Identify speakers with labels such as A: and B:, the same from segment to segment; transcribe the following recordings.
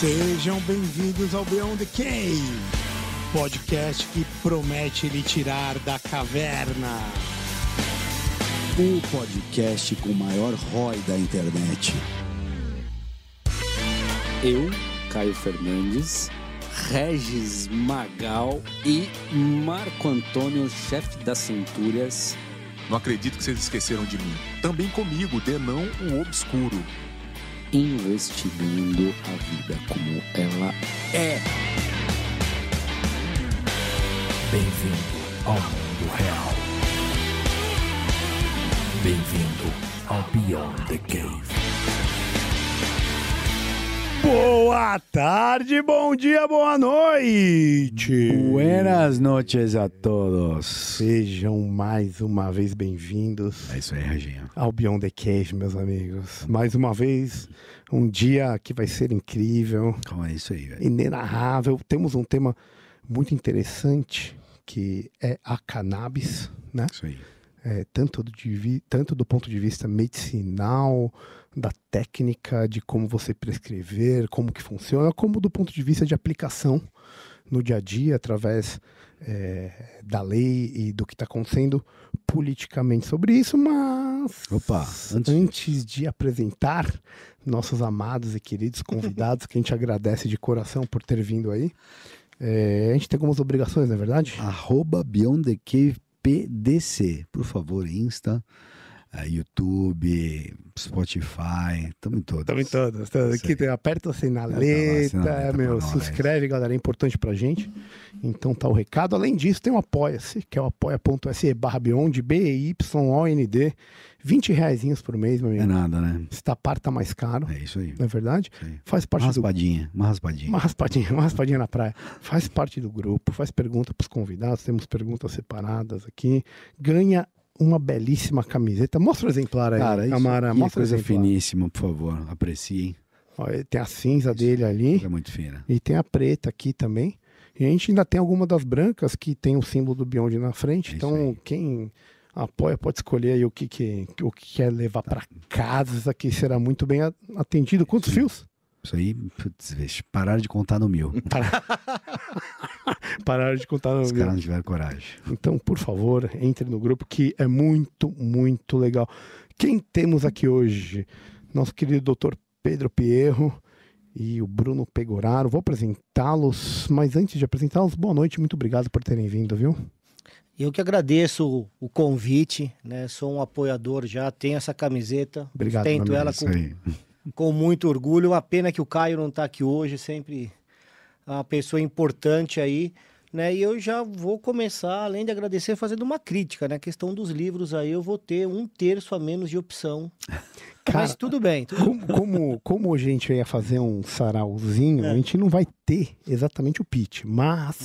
A: Sejam bem-vindos ao Beyond the Cave, podcast que promete lhe tirar da caverna.
B: O podcast com o maior ROI da internet.
C: Eu, Caio Fernandes, Regis Magal e Marco Antônio, chefe das Centúrias.
D: Não acredito que vocês esqueceram de mim. Também comigo, Denão, o Obscuro.
C: Investigando a vida como ela é.
E: Bem-vindo ao mundo real. Bem-vindo ao Beyond the Cave.
A: Boa tarde, bom dia, boa noite.
B: Buenas noches a todos.
A: Sejam mais uma vez bem-vindos.
B: É isso aí, Reginha.
A: Ao Beyond the Cave, meus amigos. Mais uma vez, um dia que vai ser incrível.
B: Como é isso aí, velho?
A: Inenarrável. Temos um tema muito interessante, que é a cannabis, né?
B: Isso aí.
A: Tanto do ponto de vista medicinal, da técnica, de como você prescrever, como que funciona, como do ponto de vista de aplicação no dia a dia, através da lei e do que está acontecendo politicamente sobre isso. Mas antes de apresentar nossos amados e queridos convidados, que a gente agradece de coração por ter vindo aí, a gente tem algumas obrigações, não é verdade?
B: @Beyond the Cave PDC, por favor, Insta, YouTube, Spotify, estamos em todas.
A: Estamos em todas. Aqui aperta o sinaleta, se inscreve, galera, é importante pra gente. Então tá o recado. Além disso, tem o Apoia-se, que é o apoia.se/Beyond, BYOND, R$20 por mês, meu amigo.
B: É nada, né?
A: Se tapar tá mais caro.
B: É isso aí.
A: Não é verdade?
B: Aí.
A: Faz parte
B: Uma raspadinha
A: na praia. Faz parte do grupo, faz pergunta pros convidados, temos perguntas separadas aqui. Ganha uma belíssima camiseta. Mostra o exemplar aí,
B: cara,
A: Amara. Mostra
B: coisa
A: o exemplar.
B: finíssima, por favor. Apreciem.
A: Olha, tem a cinza dele ali.
B: É muito fina.
A: E tem a preta aqui também. E a gente ainda tem alguma das brancas que tem o símbolo do Beyond na frente. Então, quem apoia pode escolher aí o que quer levar para casa. Isso aqui será muito bem atendido. Quantos fios?
B: Isso aí, putz, pararam de contar no 1000.
A: Pararam de contar no 1000.
B: Os caras não tiveram coragem.
A: Então, por favor, entre no grupo que é muito, muito legal. Quem temos aqui hoje? Nosso querido Dr. Pedro Pierro e o Bruno Pegoraro. Vou apresentá-los, mas antes de apresentá-los, boa noite, muito obrigado por terem vindo, viu?
F: Eu que agradeço o convite, né? Sou um apoiador já, tenho essa camiseta.
A: Obrigado,
F: tento ela com muito orgulho. Uma pena que o Caio não está aqui hoje, sempre uma pessoa importante aí, né? E eu já vou começar, além de agradecer, fazendo uma crítica, né? A questão dos livros aí, eu vou ter 1/3 a menos de opção. Cara, mas tudo bem.
A: Como a gente ia fazer um sarauzinho, a gente não vai ter exatamente o pitch, mas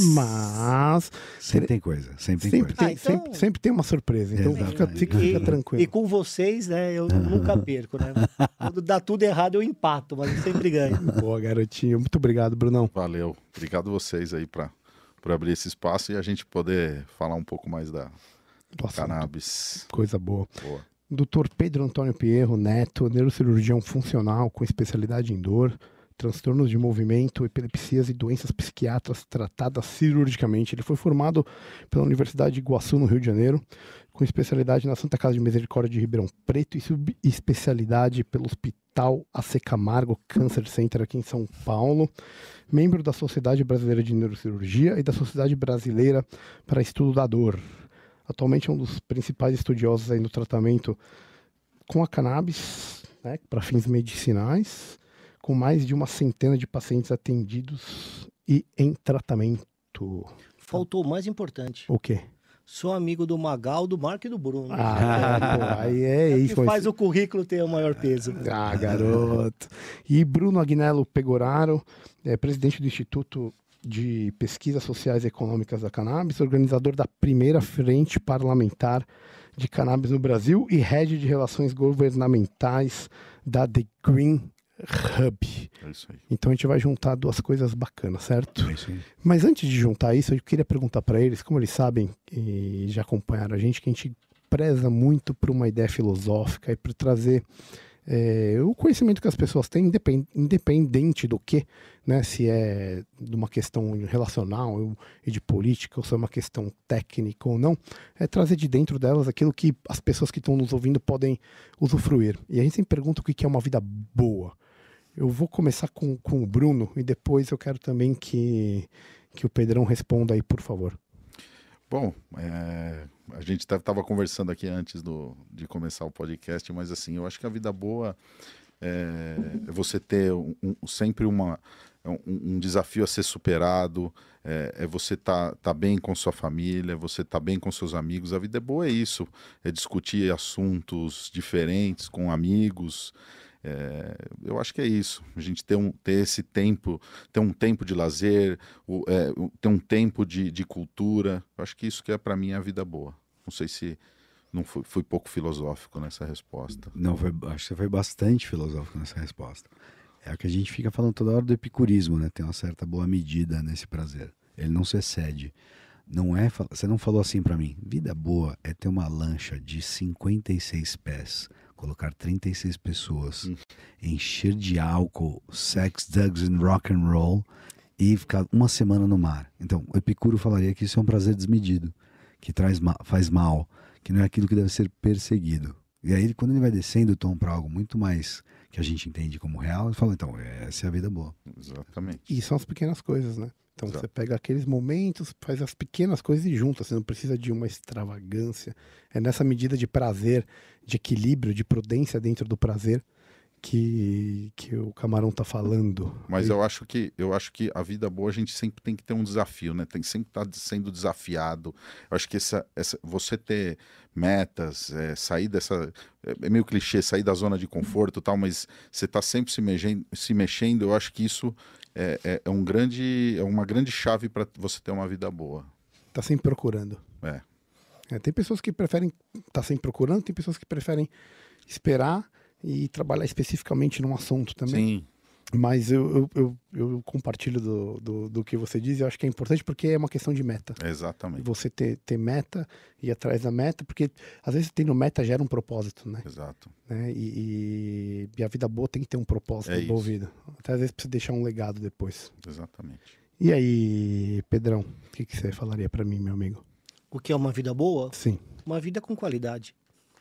B: sempre tem coisa.
A: Sempre tem uma surpresa, então fica tranquilo.
F: E com vocês, né, eu nunca perco, né? Quando dá tudo errado, eu empato, mas eu sempre ganho.
A: Boa, garotinho. Muito obrigado, Brunão.
D: Valeu. Obrigado vocês aí por abrir esse espaço e a gente poder falar um pouco mais da cannabis.
A: Coisa boa. Dr. Pedro Antônio Pierro Neto, neurocirurgião funcional com especialidade em dor, transtornos de movimento, epilepsias e doenças psiquiátricas tratadas cirurgicamente. Ele foi formado pela Universidade de Iguaçu, no Rio de Janeiro, com especialidade na Santa Casa de Misericórdia de Ribeirão Preto e subespecialidade pelo Hospital AC Camargo Cancer Center aqui em São Paulo. Membro da Sociedade Brasileira de Neurocirurgia e da Sociedade Brasileira para Estudo da Dor. Atualmente é um dos principais estudiosos aí no tratamento com a cannabis, né, para fins medicinais, com mais de 100 de pacientes atendidos e em tratamento.
F: Faltou o mais importante.
A: O quê?
F: Sou amigo do Magal, do Marco e do Bruno.
A: Aí é isso.
F: Que faz o currículo ter o maior peso.
A: Garoto. E Bruno Agnello Pegoraro, presidente do Instituto de Pesquisas Sociais e Econômicas da Cannabis, organizador da primeira frente parlamentar de cannabis no Brasil e head de relações governamentais da The Green Hub.
D: É isso aí.
A: Então a gente vai juntar duas coisas bacanas, certo?
B: É isso aí.
A: Mas antes de juntar isso, eu queria perguntar para eles, como eles sabem e já acompanharam a gente, que a gente preza muito por uma ideia filosófica e por trazer o conhecimento que as pessoas têm, independente do que, né, se é de uma questão relacional e de política, ou se é uma questão técnica ou não, é trazer de dentro delas aquilo que as pessoas que estão nos ouvindo podem usufruir. E a gente sempre pergunta o que é uma vida boa. Eu vou começar com o Bruno e depois eu quero também que o Pedrão responda aí, por favor.
D: Bom, a gente estava conversando aqui antes de começar o podcast, mas assim, eu acho que a vida boa é você ter sempre um desafio a ser superado, é você tá bem com sua família, você tá bem com seus amigos. A vida boa é isso, é discutir assuntos diferentes com amigos. Eu acho que é isso, a gente ter esse tempo, ter um tempo de lazer, ter um tempo de cultura. Eu acho que isso que é para mim a vida boa. Não sei se não fui pouco filosófico nessa resposta.
B: Não, acho que você foi bastante filosófico nessa resposta. É o que a gente fica falando toda hora do epicurismo, né? Tem uma certa boa medida nesse prazer. Ele não se excede. Você não falou assim para mim, vida boa é ter uma lancha de 56 pés, colocar 36 pessoas, encher de álcool, sex, drugs and rock and roll e ficar uma semana no mar. Então, o Epicuro falaria que isso é um prazer desmedido, que faz mal, que não é aquilo que deve ser perseguido. E aí, quando ele vai descendo o tom para algo muito mais que a gente entende como real, ele fala, então, essa é a vida boa.
D: Exatamente.
A: E são as pequenas coisas, né? Então
D: Exato.
A: Você pega aqueles momentos, faz as pequenas coisas e junta. Você não precisa de uma extravagância. É nessa medida de prazer, de equilíbrio, de prudência dentro do prazer que o Camarão tá falando.
D: Mas eu acho que a vida boa a gente sempre tem que ter um desafio, né? Tem que sempre estar sendo desafiado. Eu acho que você ter metas, sair dessa... É meio clichê, sair da zona de conforto e tal, mas você tá sempre se mexendo. Eu acho que isso é uma grande chave para você ter uma vida boa.
A: Tá sempre procurando. Tem pessoas que preferem estar sempre procurando, tem pessoas que preferem esperar e trabalhar especificamente num assunto também.
D: Sim.
A: Mas eu compartilho do que você diz, eu acho que é importante porque é uma questão de meta.
D: Exatamente.
A: Você ter meta, ir atrás da meta, porque às vezes tendo meta gera um propósito, né?
D: Exato.
A: Né? E a vida boa tem que ter um propósito envolvido. Até às vezes precisa deixar um legado depois.
D: Exatamente.
A: E aí, Pedrão, o que você falaria para mim, meu amigo?
F: O que é uma vida boa?
A: Sim.
F: Uma vida com qualidade.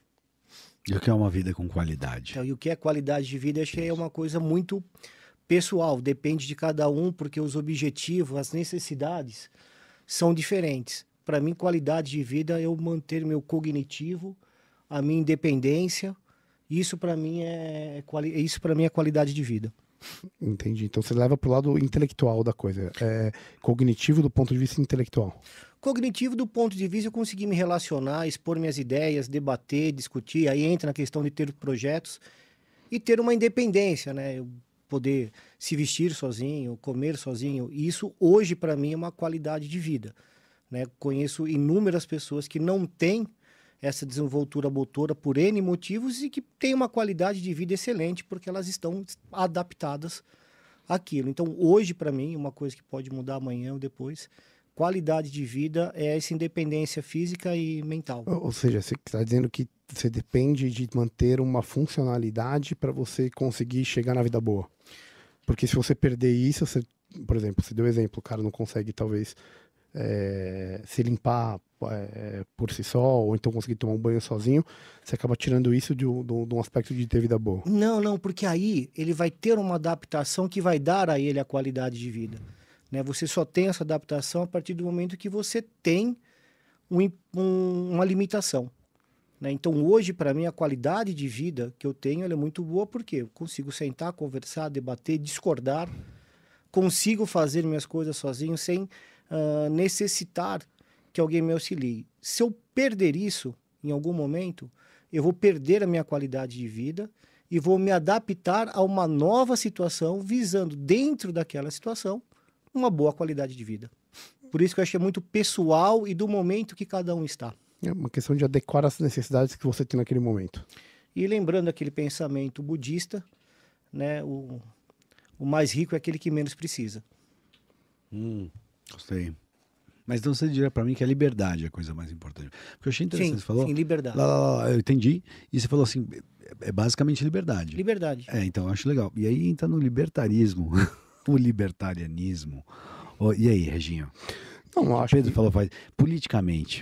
B: E o que é uma vida com qualidade?
F: Então, e o que é qualidade de vida, acho que é uma coisa muito pessoal, depende de cada um, porque os objetivos, as necessidades são diferentes. Para mim, qualidade de vida é eu manter meu cognitivo, a minha independência. Isso para mim é qualidade de vida.
A: Entendi. Então você leva para o lado intelectual da coisa. Cognitivo do ponto de vista intelectual.
F: Cognitivo do ponto de vista eu conseguir me relacionar, expor minhas ideias, debater, discutir. Aí entra na questão de ter projetos e ter uma independência, né? Eu poder se vestir sozinho, comer sozinho. Isso hoje para mim é uma qualidade de vida, né? Conheço inúmeras pessoas que não têm essa desenvoltura motora por N motivos e que têm uma qualidade de vida excelente porque elas estão adaptadas àquilo. Então hoje para mim, uma coisa que pode mudar amanhã ou depois, qualidade de vida é essa independência física e mental.
A: Ou seja, você está dizendo que você depende de manter uma funcionalidade para você conseguir chegar na vida boa. Porque se você perder isso, por exemplo, você deu exemplo, o cara não consegue talvez se limpar por si só, ou então conseguir tomar um banho sozinho, você acaba tirando isso de um aspecto de ter vida boa.
F: Não, porque aí ele vai ter uma adaptação que vai dar a ele a qualidade de vida. Né? Você só tem essa adaptação a partir do momento que você tem uma limitação. Né? Então, hoje, para mim, a qualidade de vida que eu tenho ela é muito boa porque eu consigo sentar, conversar, debater, discordar, consigo fazer minhas coisas sozinho sem necessitar que alguém me auxilie. Se eu perder isso em algum momento, eu vou perder a minha qualidade de vida e vou me adaptar a uma nova situação, visando, dentro daquela situação, uma boa qualidade de vida. Por isso que eu acho que é muito pessoal e do momento que cada um está.
A: É uma questão de adequar as necessidades que você tem naquele momento.
F: E lembrando aquele pensamento budista, né, o mais rico é aquele que menos precisa.
B: Gostei. Mas então você diria para mim que a liberdade é a coisa mais importante. Porque eu achei interessante, você falou...
F: Sim, liberdade.
B: Eu entendi. E você falou assim, é basicamente liberdade.
F: Liberdade.
B: Então eu acho legal. E aí entra no libertarismo, o libertarianismo. E aí, Reginho?
A: Não, eu
B: O
A: acho
B: Pedro
A: que...
B: falou, politicamente,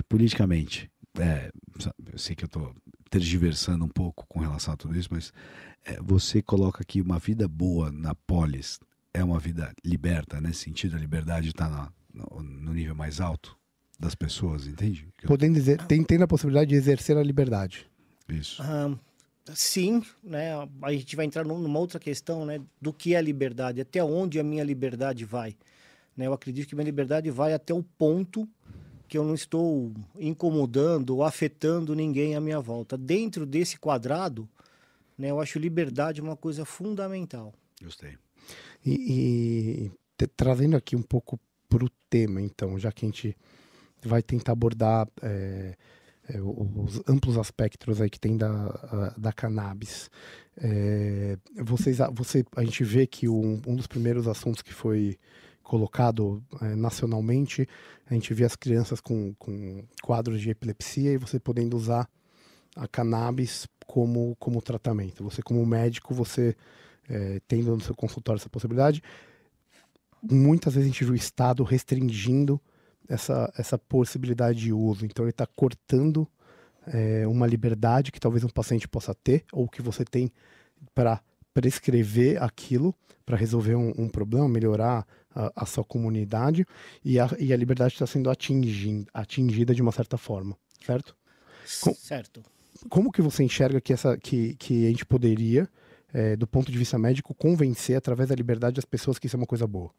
B: eu sei que eu estou tergiversando um pouco com relação a tudo isso, mas você coloca aqui uma vida boa na polis, é uma vida liberta, nesse sentido, a liberdade está no nível mais alto das pessoas, entende?
A: Podendo dizer, tendo a possibilidade de exercer a liberdade.
B: Isso.
F: Sim, né? A gente vai entrar numa outra questão, né? Do que é a liberdade, até onde a minha liberdade vai. Né? Eu acredito que minha liberdade vai até o ponto que eu não estou incomodando ou afetando ninguém à minha volta. Dentro desse quadrado, né? Eu acho liberdade uma coisa fundamental.
B: Gostei.
A: Trazendo aqui um pouco para o tema, então, já que a gente vai tentar abordar os amplos aspectos aí que tem da cannabis. A gente vê que um dos primeiros assuntos que foi colocado nacionalmente, a gente vê as crianças com quadros de epilepsia e você podendo usar a cannabis como tratamento. Você, como médico, tendo no seu consultório essa possibilidade, muitas vezes a gente viu o Estado restringindo essa possibilidade de uso. Então ele está cortando uma liberdade que talvez um paciente possa ter, ou que você tem para prescrever aquilo, para resolver um problema, melhorar a sua comunidade, e a liberdade está sendo atingida de uma certa forma, certo?
F: Certo.
A: Como que você enxerga que a gente poderia, do ponto de vista médico, convencer através da liberdade as pessoas que isso é uma coisa boa?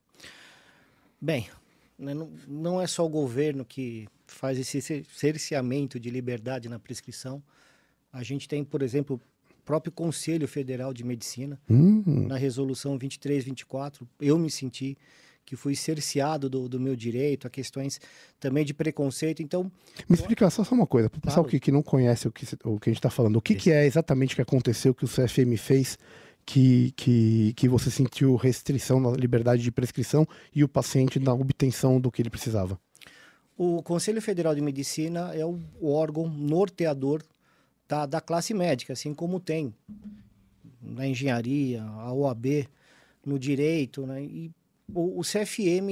F: Bem, não é só o governo que faz esse cerceamento de liberdade na prescrição. A gente tem, por exemplo, o próprio Conselho Federal de Medicina, na resolução 2324, eu me senti que fui cerceado do meu direito, a questões também de preconceito. Então,
A: me explica só uma coisa, para o pessoal que não conhece o que a gente está falando, o que é exatamente que aconteceu, que o CFM fez, que você sentiu restrição na liberdade de prescrição e o paciente na obtenção do que ele precisava?
F: O Conselho Federal de Medicina é o órgão norteador da classe médica, assim como tem na engenharia, a OAB, no direito, né? E o CFM,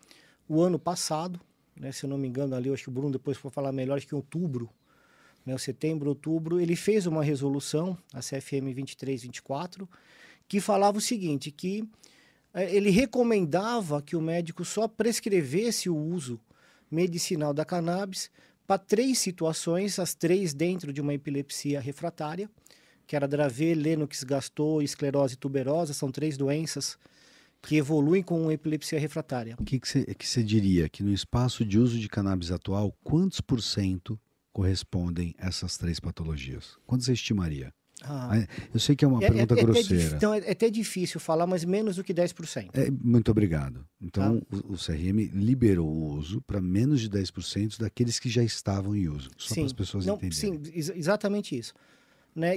F: o ano passado, né, se eu não me engano, ali, eu acho que o Bruno depois for falar melhor, acho que em outubro, né, setembro, outubro, ele fez uma resolução, a CFM 2324, que falava o seguinte, que ele recomendava que o médico só prescrevesse o uso medicinal da cannabis para 3 situações, as 3 dentro de uma epilepsia refratária, que era Dravet, Lennox-Gastaut e esclerose tuberosa, são 3 doenças que evoluem com epilepsia refratária.
B: O que você diria? Que no espaço de uso de cannabis atual, quantos % correspondem a essas 3 patologias? Quanto você estimaria? Eu sei que é uma pergunta grosseira.
F: Então é até difícil falar, mas menos do que 10%.
B: Muito obrigado. Então, o CRM liberou o uso para menos de 10% daqueles que já estavam em uso. Só para as pessoas entenderem.
F: Sim, exatamente isso. Né?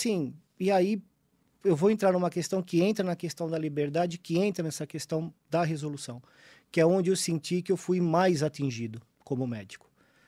F: E aí eu vou entrar numa questão que entra na questão da liberdade, que entra nessa questão da resolução, que é onde eu senti que eu fui mais atingido como médico.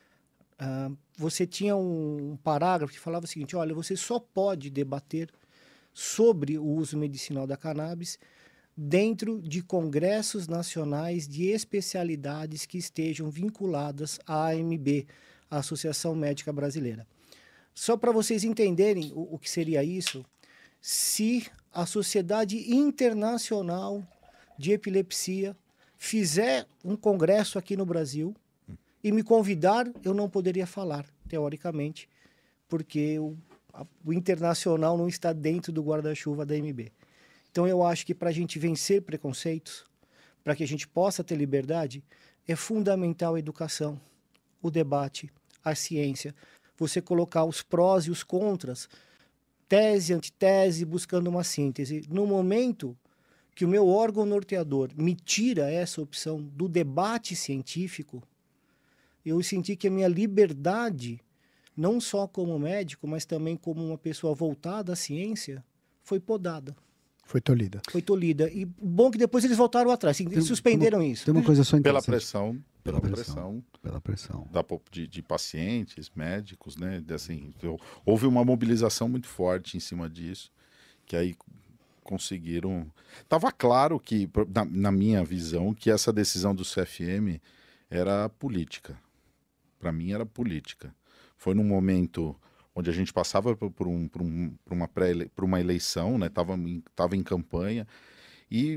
F: Você tinha um parágrafo que falava o seguinte, olha, você só pode debater sobre o uso medicinal da cannabis dentro de congressos nacionais de especialidades que estejam vinculadas à AMB, a Associação Médica Brasileira. Só para vocês entenderem o que seria isso, se a Sociedade Internacional de Epilepsia fizer um congresso aqui no Brasil e me convidar, eu não poderia falar, teoricamente, porque o internacional não está dentro do guarda-chuva da AMB. Então, eu acho que para a gente vencer preconceitos, para que a gente possa ter liberdade, é fundamental a educação, o debate, a ciência, você colocar os prós e os contras, tese, antitese, buscando uma síntese. No momento que o meu órgão norteador me tira essa opção do debate científico, eu senti que a minha liberdade, não só como médico, mas também como uma pessoa voltada à ciência, foi podada.
A: Foi tolhida.
F: Foi tolhida. E bom que depois eles voltaram atrás, suspenderam isso.
B: Tem uma coisa só
D: Pela
B: interessante.
D: pressão
B: Pela pressão. Pela pressão.
D: De pacientes, médicos, né? Assim, houve uma mobilização muito forte em cima disso, que aí conseguiram... Tava claro que, na minha visão, que essa decisão do CFM era política. Para mim era política. Foi num momento onde a gente passava por uma eleição, né? Tava em campanha, e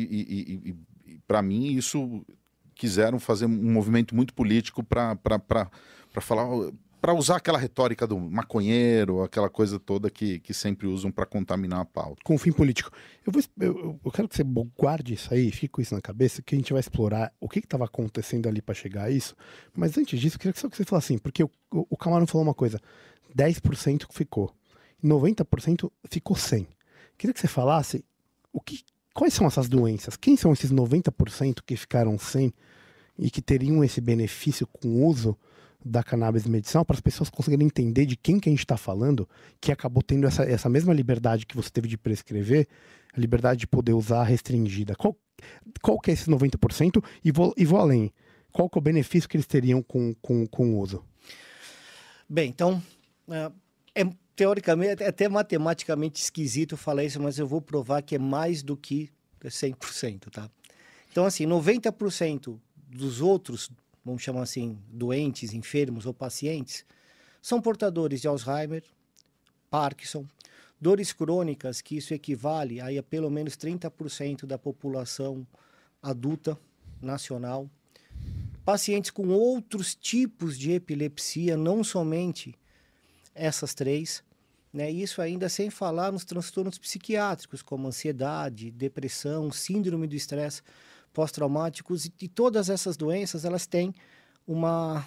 D: para mim isso... quiseram fazer um movimento muito político para falar, para usar aquela retórica do maconheiro, aquela coisa toda que sempre usam para contaminar a pauta.
A: Com fim político. Eu quero que você guarde isso aí, fique com isso na cabeça, que a gente vai explorar o que estava acontecendo ali para chegar a isso. Mas antes disso, eu queria só que você falasse assim, porque o Camarão falou uma coisa, 10% ficou, 90% ficou 100%. Queria que você falasse quais são essas doenças? Quem são esses 90% que ficaram sem e que teriam esse benefício com o uso da cannabis medicinal, para as pessoas conseguirem entender de quem que a gente está falando, que acabou tendo essa mesma liberdade que você teve de prescrever, a liberdade de poder usar restringida. Qual que é esse 90%? E vou além. Qual que é o benefício que eles teriam com o uso?
F: Bem, então, teoricamente, é até matematicamente esquisito falar isso, mas eu vou provar que é mais do que 100%, tá? Então, assim, 90% dos outros, vamos chamar assim, doentes, enfermos ou pacientes, são portadores de Alzheimer, Parkinson, dores crônicas, que isso equivale a pelo menos 30% da população adulta nacional, pacientes com outros tipos de epilepsia, não somente essas três, né? Isso ainda sem falar nos transtornos psiquiátricos, como ansiedade, depressão, síndrome do estresse pós-traumáticos, e todas essas doenças, elas têm uma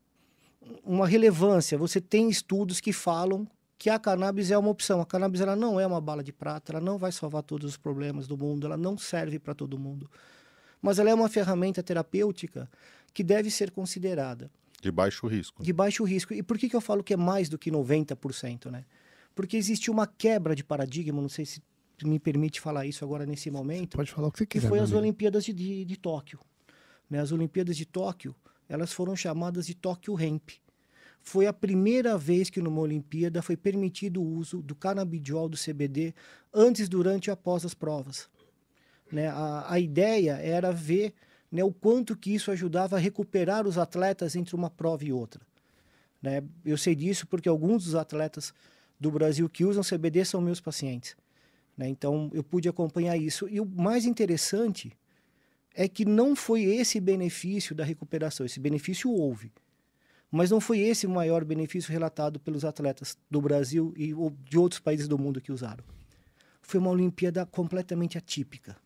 F: relevância. Você tem estudos que falam que a cannabis é uma opção. A cannabis, ela não é uma bala de prata, ela não vai salvar todos os problemas do mundo, ela não serve para todo mundo. Mas ela é uma ferramenta terapêutica que deve ser considerada.
D: De baixo risco.
F: De baixo risco. E por que eu falo que é mais do que 90%, né? Porque existe uma quebra de paradigma, não sei se me permite falar isso agora nesse momento.
A: Você pode falar o que você quiser.
F: Que foi as Olimpíadas de Tóquio. Né? As Olimpíadas de Tóquio, elas foram chamadas de Tóquio Hemp. Foi a primeira vez que numa Olimpíada foi permitido o uso do canabidiol, do CBD, antes, durante e após as provas. Né? A ideia era ver, né, o quanto que isso ajudava a recuperar os atletas entre uma prova e outra. Né? Eu sei disso porque alguns dos atletas do Brasil que usam CBD são meus pacientes. Né? Então, eu pude acompanhar isso. E o mais interessante é que não foi esse benefício da recuperação. Esse benefício houve. Mas não foi esse o maior benefício relatado pelos atletas do Brasil e de outros países do mundo que usaram. Foi uma Olimpíada completamente atípica.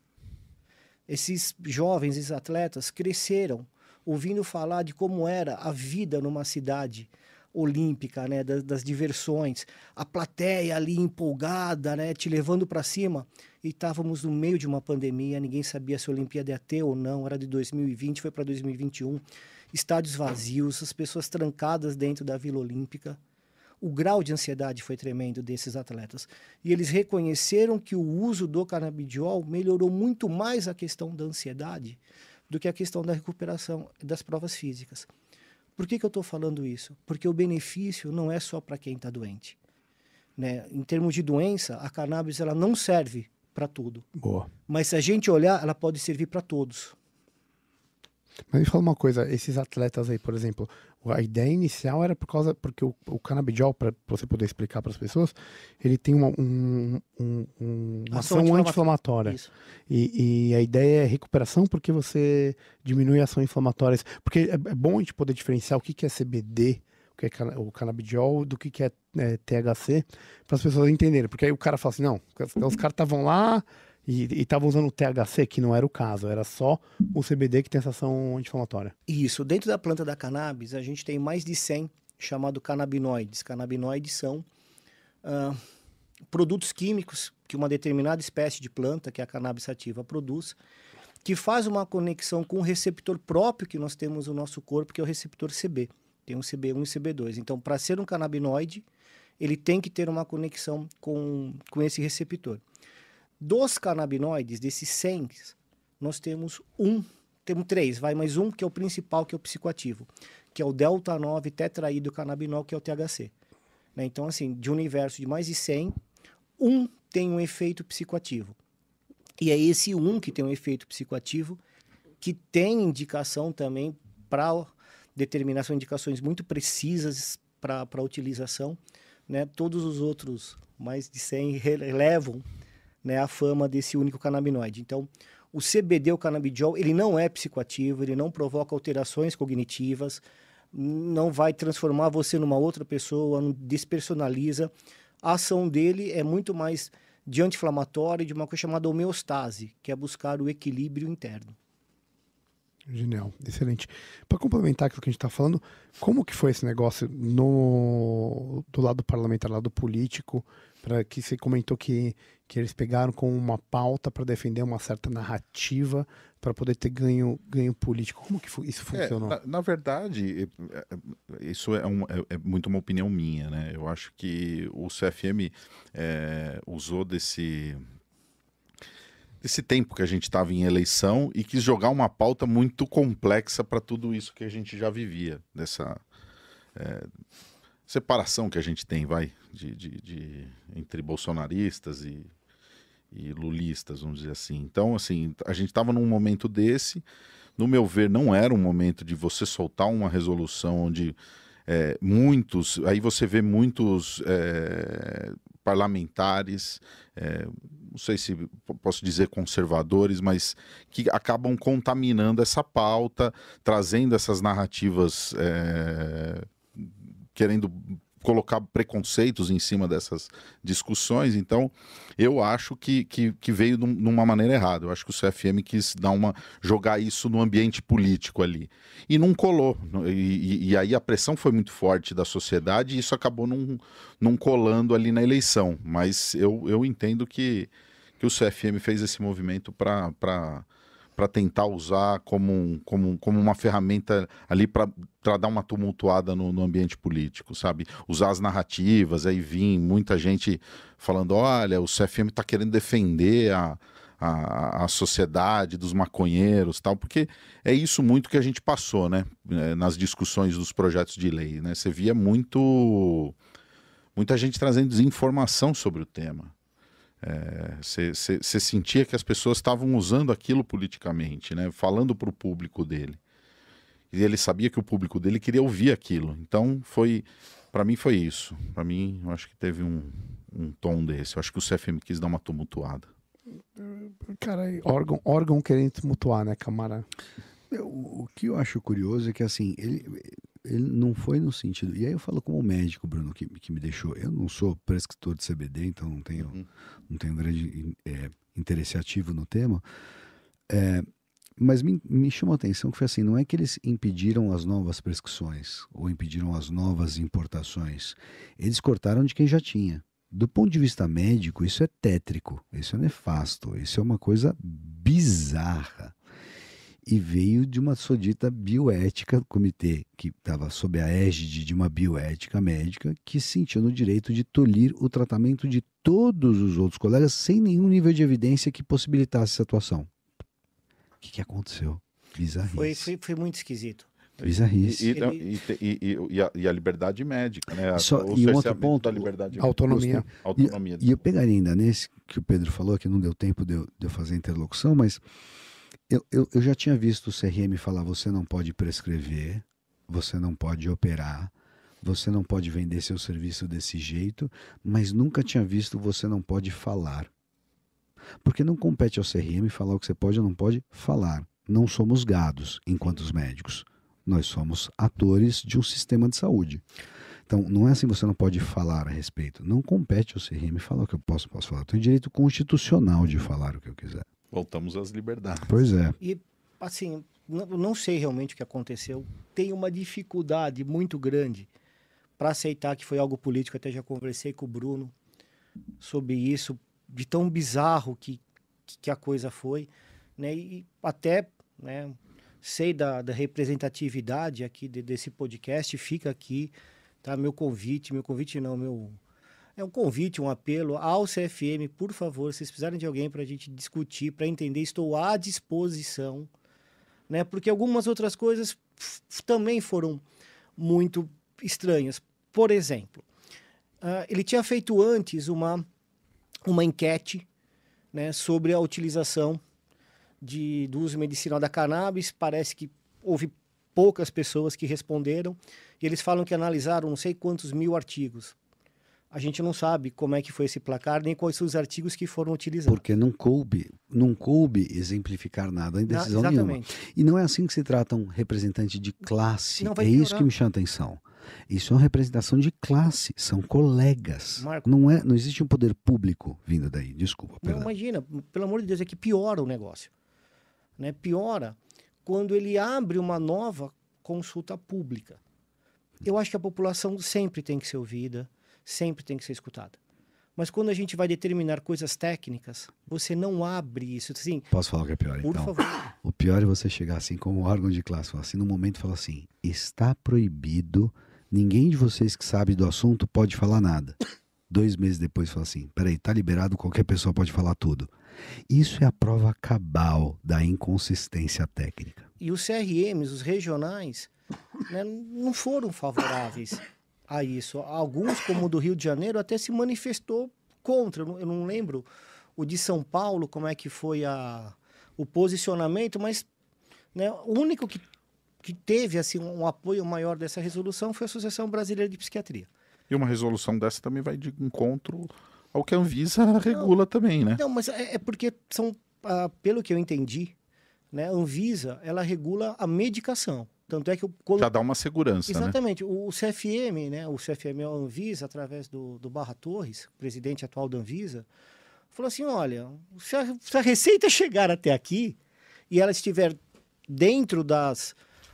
F: Esses jovens, esses atletas, cresceram ouvindo falar de como era a vida numa cidade olímpica, né, das diversões, a plateia ali empolgada, né, te levando para cima, e estávamos no meio de uma pandemia, ninguém sabia se a Olimpíada ia ter ou não, era de 2020, foi para 2021, estádios vazios, as pessoas trancadas dentro da Vila Olímpica. O grau de ansiedade foi tremendo desses atletas. E eles reconheceram que o uso do canabidiol melhorou muito mais a questão da ansiedade do que a questão da recuperação das provas físicas. Por que eu estou falando isso? Porque o benefício não é só para quem está doente. Né? Em termos de doença, a cannabis ela não serve para tudo.
A: Boa.
F: Mas se a gente olhar, ela pode servir para todos.
A: Mas me fala uma coisa, esses atletas aí, por exemplo, a ideia inicial era porque o canabidiol, para você poder explicar para as pessoas, ele tem uma ação anti-inflamatória. E a ideia é recuperação porque você diminui a ação inflamatória. Porque é bom a gente poder diferenciar o que é CBD, o que é o canabidiol, do que é THC, para as pessoas entenderem. Porque aí o cara fala assim, não, os caras estavam lá e estavam usando o THC, que não era o caso, era só o CBD que tem essa ação anti-inflamatória.
F: Isso, dentro da planta da cannabis, a gente tem mais de 100 chamados canabinoides. Canabinoides são produtos químicos que uma determinada espécie de planta, que é a cannabis sativa, produz, que faz uma conexão com um receptor próprio que nós temos no nosso corpo, que é o receptor CB. Tem um CB1 e CB2. Então, para ser um canabinoide, ele tem que ter uma conexão com esse receptor. Dos canabinoides, desses 100, nós temos um temos 3, mas um que é o principal, que é o psicoativo, que é o delta 9 tetraído-canabinol, que é o THC. Né? Então, assim, de um universo de mais de 100, um tem um efeito psicoativo. E é esse um que tem um efeito psicoativo que tem indicação também para determinação, indicações muito precisas para utilização. Né? Todos os outros, mais de 100, relevam, né, a fama desse único canabinoide. Então, o CBD, o canabidiol, ele não é psicoativo, ele não provoca alterações cognitivas, não vai transformar você numa outra pessoa, não despersonaliza. A ação dele é muito mais de anti-inflamatório, de uma coisa chamada homeostase, que é buscar o equilíbrio interno.
A: Genial, excelente. Para complementar aquilo que a gente está falando, como que foi esse negócio do lado parlamentar, lado político, para que você comentou que eles pegaram com uma pauta para defender uma certa narrativa para poder ter ganho político. Como que isso funcionou?
D: Na verdade, isso é muito uma opinião minha, né? Eu acho que o CFM usou desse tempo que a gente estava em eleição e quis jogar uma pauta muito complexa para tudo isso que a gente já vivia, dessa separação que a gente tem, entre bolsonaristas e lulistas, vamos dizer assim. Então, assim, a gente estava num momento desse, no meu ver, não era um momento de você soltar uma resolução onde aí você vê muitos parlamentares, não sei se posso dizer conservadores, mas que acabam contaminando essa pauta, trazendo essas narrativas, querendo colocar preconceitos em cima dessas discussões. Então, eu acho que veio de uma maneira errada. Eu acho que o CFM quis jogar isso no ambiente político ali. E não colou. E aí a pressão foi muito forte da sociedade e isso acabou não colando ali na eleição. Mas eu entendo que o CFM fez esse movimento para tentar usar como uma ferramenta ali para dar uma tumultuada no ambiente político, sabe? Usar as narrativas, aí vir muita gente falando, olha, o CFM está querendo defender a sociedade dos maconheiros, tal, porque é isso muito que a gente passou, né? Nas discussões dos projetos de lei, né? Você via muita gente trazendo desinformação sobre o tema. Você sentia que as pessoas estavam usando aquilo politicamente, né? Falando para o público dele. E ele sabia que o público dele queria ouvir aquilo. Então, para mim foi isso. Para mim, eu acho que teve um tom desse. Eu acho que o CFM quis dar uma tumultuada.
A: Cara, órgão querendo tumultuar, né, camarada?
B: O que eu acho curioso é que, assim, ele não foi no sentido... E aí eu falo como médico, Bruno, que me deixou... Eu não sou prescritor de CBD, então não tenho grande interesse ativo no tema. Mas me chamou a atenção que foi assim, não é que eles impediram as novas prescrições ou impediram as novas importações. Eles cortaram de quem já tinha. Do ponto de vista médico, isso é tétrico, isso é nefasto, isso é uma coisa bizarra. E veio de uma sodita bioética, comitê que estava sob a égide de uma bioética médica, que se sentiu no direito de tolir o tratamento de todos os outros colegas sem nenhum nível de evidência que possibilitasse essa atuação. O que aconteceu? Bizarrice.
F: Foi muito esquisito.
B: Bizarrice.
D: E a liberdade médica, né?
B: E um outro ponto,
D: da liberdade
A: autonomia.
B: E eu pegaria ainda nesse que o Pedro falou, que não deu tempo de eu fazer a interlocução, mas eu já tinha visto o CRM falar, você não pode prescrever, você não pode operar, você não pode vender seu serviço desse jeito, mas nunca tinha visto você não pode falar. Porque não compete ao CRM falar o que você pode ou não pode falar. Não somos gados enquanto os médicos. Nós somos atores de um sistema de saúde. Então, não é assim, você não pode falar a respeito. Não compete ao CRM falar o que eu posso falar. Eu tenho direito constitucional de falar o que eu quiser.
D: Voltamos às liberdades.
B: Pois é.
F: E, assim, não sei realmente o que aconteceu. Tem uma dificuldade muito grande para aceitar que foi algo político. Até já conversei com o Bruno sobre isso, de tão bizarro que a coisa foi, né? E até, né, sei da representatividade aqui desse podcast, fica aqui, tá? Meu convite não, é um convite, um apelo ao CFM, por favor, se vocês precisarem de alguém para a gente discutir, para entender, estou à disposição, né? Porque algumas outras coisas também foram muito estranhas. Por exemplo, ele tinha feito antes uma enquete, né, sobre a utilização do uso medicinal da cannabis. Parece que houve poucas pessoas que responderam, e eles falam que analisaram não sei quantos mil artigos. A gente não sabe como é que foi esse placar, nem quais são os artigos que foram utilizados.
B: Porque não coube exemplificar nada em decisão nenhuma. E não é assim que se trata um representante de classe.
F: Não,
B: é isso que me chama a atenção. Isso é uma representação de classe, são colegas.
F: Marco,
B: Não existe um poder público vindo daí, desculpa.
F: Não,
B: perdão.
F: imagina, pelo amor de Deus, é que piora o negócio. Né? Piora quando ele abre uma nova consulta pública. Eu acho que a população sempre tem que ser ouvida, sempre tem que ser escutada. Mas quando a gente vai determinar coisas técnicas, você não abre isso. Assim,
B: Posso falar o que é pior,
F: por
B: então?
F: favor.
B: O pior é você chegar assim como órgão de classe, falar assim, no momento fala assim, está proibido, ninguém de vocês que sabe do assunto pode falar nada. 2 meses depois fala assim, peraí, tá liberado, qualquer pessoa pode falar tudo. Isso é a prova cabal da inconsistência técnica.
F: E os CRMs, os regionais, né, não foram favoráveis a isso. Alguns, como o do Rio de Janeiro, até se manifestou contra. Eu não lembro o de São Paulo, como é que foi o posicionamento, mas, né, o único que teve assim, um apoio maior dessa resolução foi a Associação Brasileira de Psiquiatria.
D: E uma resolução dessa também vai de encontro ao que a Anvisa regula também, né?
F: Não, mas é porque são, pelo que eu entendi, né, a Anvisa, ela regula a medicação. Tanto é que
D: já dá uma segurança,
F: exatamente, né? O CFM, né, o CFM é a Anvisa, através do Barra Torres, presidente atual da Anvisa, falou assim, olha, se a receita chegar até aqui e ela estiver dentro das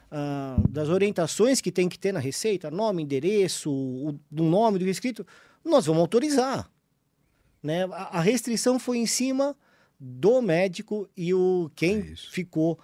F: orientações que tem que ter na receita, nome, endereço, o nome do escrito, nós vamos autorizar. Né? A restrição foi em cima do médico e quem ficou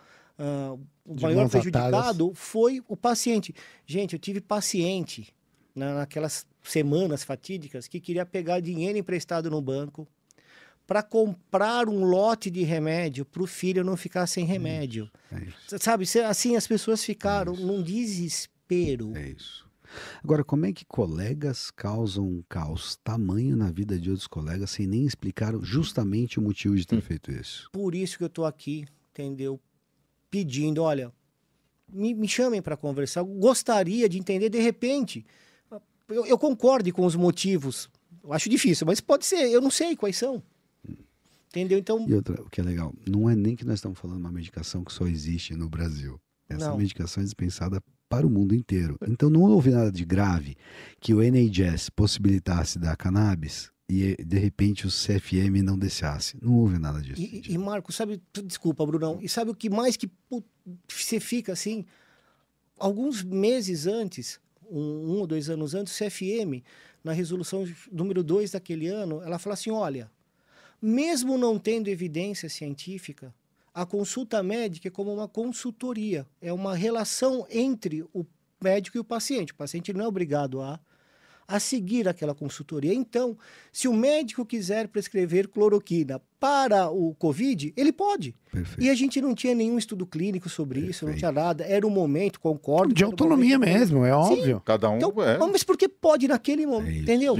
F: o maior prejudicado foi o paciente. Gente, eu tive paciente naquelas semanas fatídicas que queria pegar dinheiro emprestado no banco para comprar um lote de remédio para o filho não ficar sem remédio. Sabe, assim as pessoas ficaram num desespero.
B: É isso. Agora, como é que colegas causam um caos tamanho na vida de outros colegas sem nem explicar justamente o motivo de ter feito isso?
F: Por isso que eu estou aqui, entendeu? Pedindo, olha, me chamem para conversar. Eu gostaria de entender, de repente, eu concordo com os motivos. Eu acho difícil, mas pode ser, eu não sei quais são. Entendeu? Então...
B: E outra, o que é legal, não é nem que nós estamos falando de uma medicação que só existe no Brasil. Essa medicação é dispensada para o mundo inteiro. Então não houve nada de grave que o NHS possibilitasse da cannabis e de repente o CFM não deixasse. Não houve nada disso.
F: E Marco, sabe, desculpa, Brunão, e sabe o que mais que você fica assim? Alguns meses antes, 1 ou 2 anos antes, o CFM, na resolução número 2 daquele ano, ela fala assim, olha, mesmo não tendo evidência científica, a consulta médica é como uma consultoria, é uma relação entre o médico e o paciente. O paciente não é obrigado a seguir aquela consultoria. Então, se o médico quiser prescrever cloroquina para o Covid, ele pode.
B: Perfeito.
F: E a gente não tinha nenhum estudo clínico sobre isso, não tinha nada. Era um momento, concordo.
A: De autonomia mesmo, é óbvio.
F: Sim.
D: Cada um
F: então, mas porque pode naquele momento, entendeu?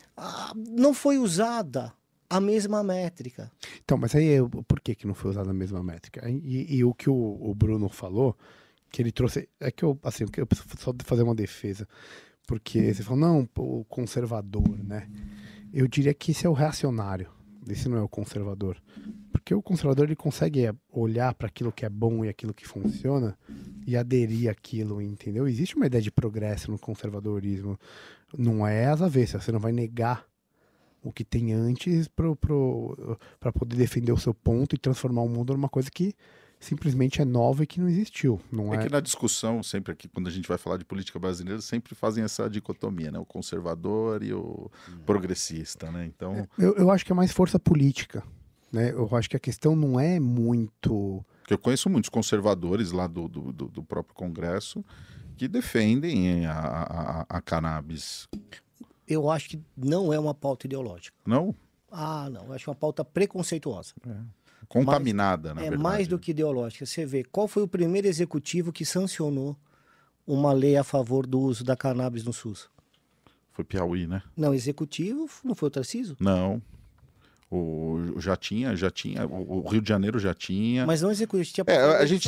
F: Não foi usada a mesma métrica.
A: Então, mas aí por que não foi usada a mesma métrica? E o que o Bruno falou, que ele trouxe, é que eu preciso só fazer uma defesa, porque você falou, não, o conservador, né? Eu diria que esse é o reacionário, esse não é o conservador. Porque o conservador, ele consegue olhar para aquilo que é bom e aquilo que funciona e aderir àquilo, entendeu? Existe uma ideia de progresso no conservadorismo, não é às avessas, você não vai negar o que tem antes para poder defender o seu ponto e transformar o mundo numa coisa que simplesmente é nova e que não existiu. Não
D: que na discussão, sempre aqui, quando a gente vai falar de política brasileira, sempre fazem essa dicotomia, né? O conservador e o progressista, né? Então...
A: Eu acho que é mais força política, né? Eu acho que a questão não é muito...
D: Eu conheço muitos conservadores lá do próprio Congresso que defendem a cannabis.
F: Eu acho que não é uma pauta ideológica.
D: Não?
F: Não. Eu acho uma pauta preconceituosa.
D: contaminada, na
F: É
D: verdade.
F: mais do que ideológica. Você vê, qual foi o primeiro executivo que sancionou uma lei a favor do uso da cannabis no SUS?
D: Foi Piauí, né?
F: Não, executivo não foi o Tarcísio?
D: Não. Já tinha. O Rio de Janeiro já tinha.
F: Mas não executivo.
D: A gente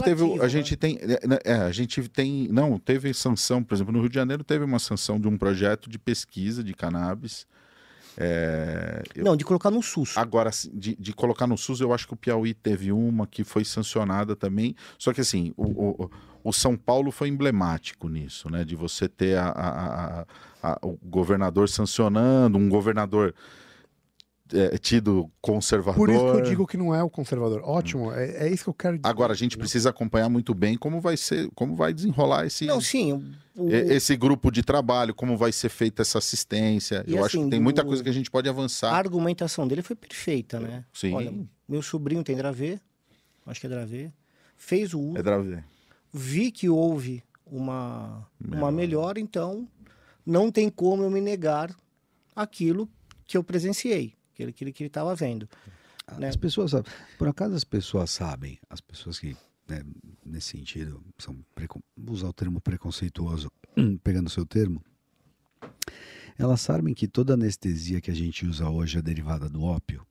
D: tem. Não, teve sanção, por exemplo, no Rio de Janeiro teve uma sanção de um projeto de pesquisa de cannabis.
F: Não, de colocar no SUS.
D: Agora, de colocar no SUS, eu acho que o Piauí teve uma que foi sancionada também. Só que assim, o São Paulo foi emblemático nisso, né? De você ter o governador sancionando, um governador tido conservador.
A: Por isso que eu digo que não é o conservador. Ótimo, é isso que eu quero dizer.
D: Agora, a gente precisa acompanhar muito bem como vai desenrolar esse...
F: Não, sim.
D: Esse grupo de trabalho, como vai ser feita essa assistência.
F: E
D: eu
F: assim,
D: acho que tem muita coisa que a gente pode
F: A
D: avançar.
F: argumentação dele foi perfeita, né?
D: Sim.
F: Olha, meu sobrinho tem Dravet, acho que é Dravet, fez o uso, vi que houve uma melhora, então não tem como eu me negar aquilo que eu presenciei, aquilo que ele estava vendo. Né?
B: As pessoas sabem. Por acaso as pessoas sabem, as pessoas que, né, nesse sentido, vou usar o termo preconceituoso, pegando o seu termo, elas sabem que toda anestesia que a gente usa hoje é derivada do ópio?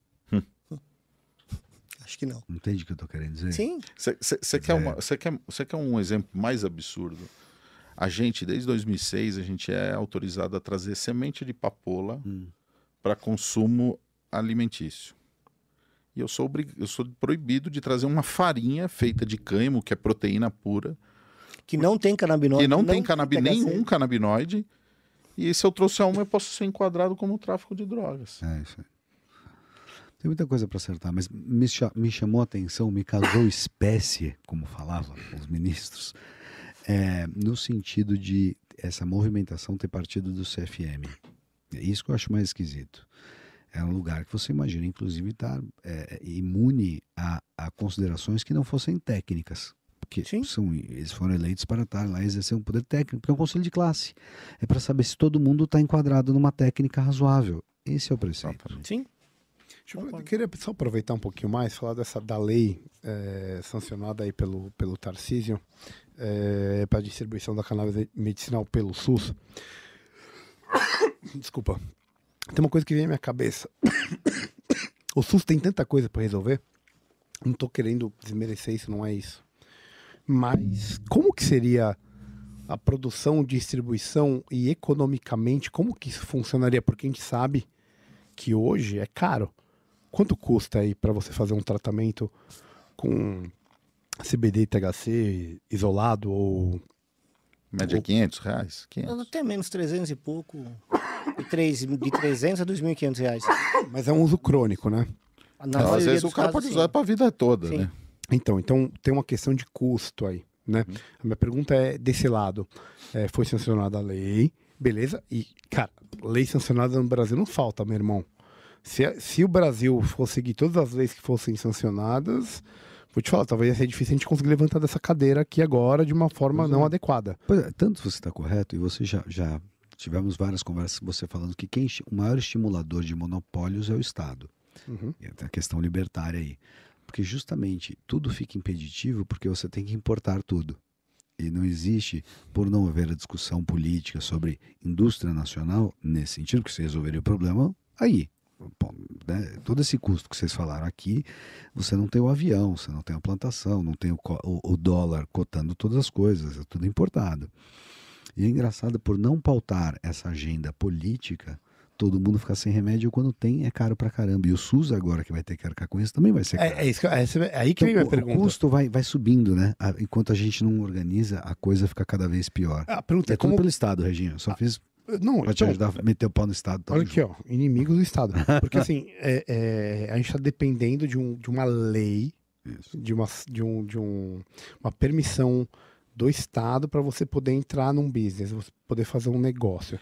F: Acho que não.
B: Entende o que eu estou querendo dizer?
F: Sim.
D: Você quer um exemplo mais absurdo? A gente, desde 2006, a gente é autorizado a trazer semente de papoula para consumo alimentício. E eu sou proibido de trazer uma farinha feita de cânhamo, que é proteína pura.
F: Que não tem canabinoide.
D: Que não tem nenhum canabinoide. E se eu trouxer uma, eu posso ser enquadrado como tráfico de drogas.
B: É isso aí. Tem muita coisa para acertar, mas me chamou a atenção, me causou espécie, como falavam os ministros, no sentido de essa movimentação ter partido do CFM. É isso que eu acho mais esquisito. É um lugar que você imagina, inclusive, estar imune a considerações que não fossem técnicas. Porque eles foram eleitos para estar lá e exercer um poder técnico, porque é um conselho de classe. É para saber se todo mundo está enquadrado numa técnica razoável. Esse é o preceito.
F: Sim.
A: Eu queria só aproveitar um pouquinho mais, falar da lei sancionada aí pelo Tarcísio para a distribuição da cannabis medicinal pelo SUS. Desculpa. Tem uma coisa que vem à minha cabeça. O SUS tem tanta coisa para resolver. Não estou querendo desmerecer isso, não é isso. Mas como que seria a produção, distribuição e economicamente, como que isso funcionaria? Porque a gente sabe que hoje é caro. Quanto custa aí para você fazer um tratamento com CBD e THC isolado ou...
D: Média R$500? 500.
F: Até menos 300 e pouco. De 300 a R$2.500.
A: Mas é um uso crônico, né?
D: Às vezes o cara pode usar para a vida toda, né?
A: Então tem uma questão de custo aí, né? A minha pergunta é desse lado. Foi sancionada a lei, beleza? E, cara, lei sancionada no Brasil não falta, meu irmão. Se o Brasil fosse seguir todas as leis que fossem sancionadas, vou te falar, talvez ia ser difícil a gente conseguir levantar dessa cadeira aqui agora de uma forma não adequada.
B: Tanto você está correto, e você já tivemos várias conversas com você falando que o maior estimulador de monopólios é o Estado. Tem a questão libertária aí. Porque justamente tudo fica impeditivo porque você tem que importar tudo. E não existe, por não haver a discussão política sobre indústria nacional, nesse sentido, que você resolveria o problema aí. Bom, né? Todo esse custo que vocês falaram aqui, você não tem o avião, você não tem a plantação, não tem o dólar cotando todas as coisas, é tudo importado. E é engraçado, por não pautar essa agenda política, todo mundo fica sem remédio, quando tem é caro pra caramba. E o SUS agora que vai ter que arcar com isso também vai ser caro.
A: É aí que vem minha pergunta.
B: O custo vai subindo, né? Enquanto a gente não organiza, a coisa fica cada vez pior.
A: A pergunta
B: é tudo pelo Estado, Reginho. Só fiz pra te ajudar a meter o pau no Estado.
A: Olha aqui, ó, inimigos do Estado. Porque assim, a gente está dependendo de uma lei, de uma permissão do Estado para você poder entrar num business, você poder fazer um negócio.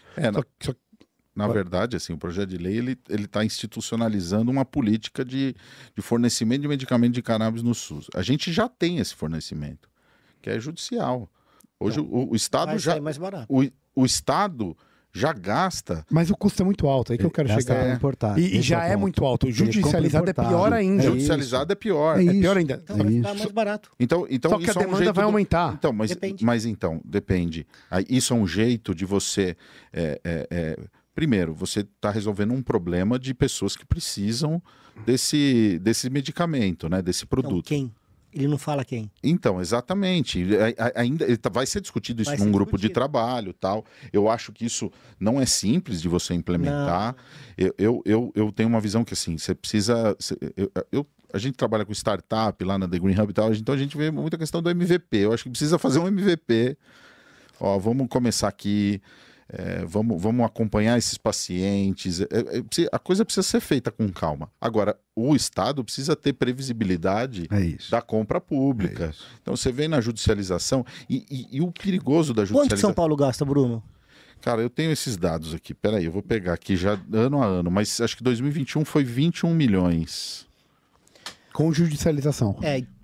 D: Na verdade, assim, o projeto de lei ele está institucionalizando uma política de fornecimento de medicamento de cannabis no SUS. A gente já tem esse fornecimento, que é judicial. Hoje o Estado
F: vai
D: já...
F: sair mais barato.
D: O Estado já gasta.
A: Mas o custo é muito alto, aí que eu quero
B: Gasta
A: chegar.
B: pra importar.
A: E
B: Esse
A: já
B: o
A: é
B: ponto.
A: muito alto.
B: Ele
A: Judicializado é
B: compra
A: pior
B: importado.
A: ainda.
D: Judicializado é pior.
B: É
A: É
B: isso.
A: pior ainda.
F: Então vai
B: isso.
F: ficar mais barato.
D: Então
A: Só que a
D: isso é um
A: demanda
D: jeito
A: vai aumentar.
D: Então,
F: Depende.
D: mas então, depende. Aí, isso é um jeito de você... primeiro, você está resolvendo um problema de pessoas que precisam desse medicamento, né? Desse
F: Então,
D: produto.
F: quem? Ele não fala quem.
D: Então, exatamente. Ainda vai ser discutido isso
F: Vai
D: num
F: ser
D: grupo de
F: discutido.
D: trabalho e tal. Eu acho que isso não é simples de você implementar. Eu tenho uma visão que, assim, você precisa... a gente trabalha com startup lá na The Green Hub e tal, então a gente vê muita questão do MVP. Eu acho que precisa fazer um MVP. Ó, vamos começar aqui... vamos acompanhar esses pacientes. A coisa precisa ser feita com calma. Agora, o Estado precisa ter previsibilidade da compra pública. Então, você vem na judicialização e o perigoso da
F: Quanto que
D: judicialização...
F: São Paulo gasta, Bruno?
D: Cara, eu tenho esses dados aqui. Peraí, eu vou pegar aqui já ano a ano, mas acho que 2021 foi 21 milhões.
A: Com judicialização.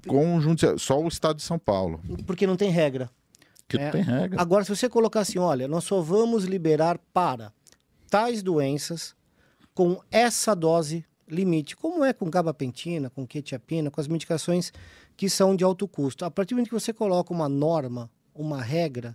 D: Só o Estado de São Paulo.
F: Porque não tem regra.
D: Que não tem regra.
F: Agora, se você colocar assim, olha, nós só vamos liberar para tais doenças com essa dose limite, como é com gabapentina, com quetiapina, com as medicações que são de alto custo. A partir do momento que você coloca uma norma, uma regra,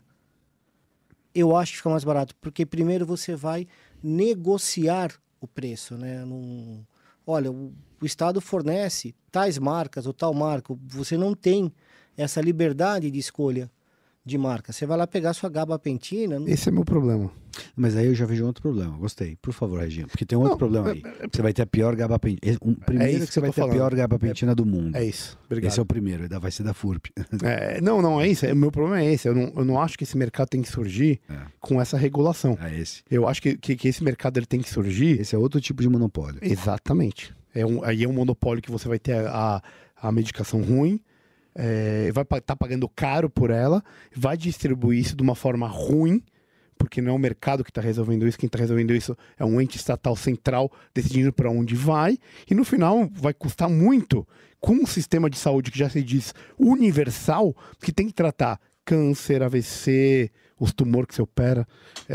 F: eu acho que fica mais barato, porque primeiro você vai negociar o preço, né? Olha, o Estado fornece tais marcas ou tal marca, você não tem essa liberdade de escolha de marca. Você vai lá pegar sua gabapentina...
A: Esse é meu problema.
B: Mas aí eu já vejo outro problema. Gostei. Por favor, Reginho. Porque tem um outro problema aí. Você vai ter a pior gabapentina. Primeiro
A: isso
B: que você
A: que eu
B: vai
A: tô
B: ter a
A: falando.
B: pior gabapentina do mundo.
A: É isso. Obrigado.
B: Esse é o primeiro. Vai ser da FURP.
A: Não é isso. O meu problema é esse. Eu não acho que esse mercado tem que surgir com essa regulação.
B: É esse.
A: Eu acho que esse mercado ele tem que surgir...
B: Esse é outro tipo de monopólio.
A: Exatamente. Aí é um monopólio que você vai ter a medicação ruim, vai estar pagando caro por ela, vai distribuir isso de uma forma ruim, porque não é o mercado que está resolvendo isso, quem está resolvendo isso é um ente estatal central decidindo para onde vai, e no final vai custar muito com um sistema de saúde que já se diz universal, que tem que tratar câncer, AVC, os tumores que você opera,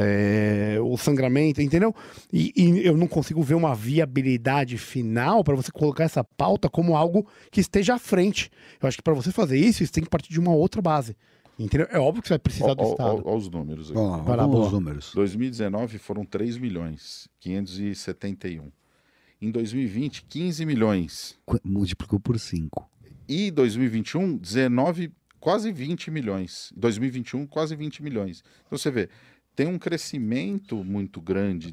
A: o sangramento, entendeu? E eu não consigo ver uma viabilidade final para você colocar essa pauta como algo que esteja à frente. Eu acho que para você fazer isso tem que partir de uma outra base. Entendeu? É óbvio que você vai precisar do Estado.
D: Olha os números aqui.
B: Vamos lá, vamos os números.
D: 2019 foram 3 milhões, 571. Em 2020, 15 milhões.
B: Multiplicou por 5.
D: E 2021, 19, quase 20 milhões. 2021, quase 20 milhões. Então você vê, tem um crescimento muito grande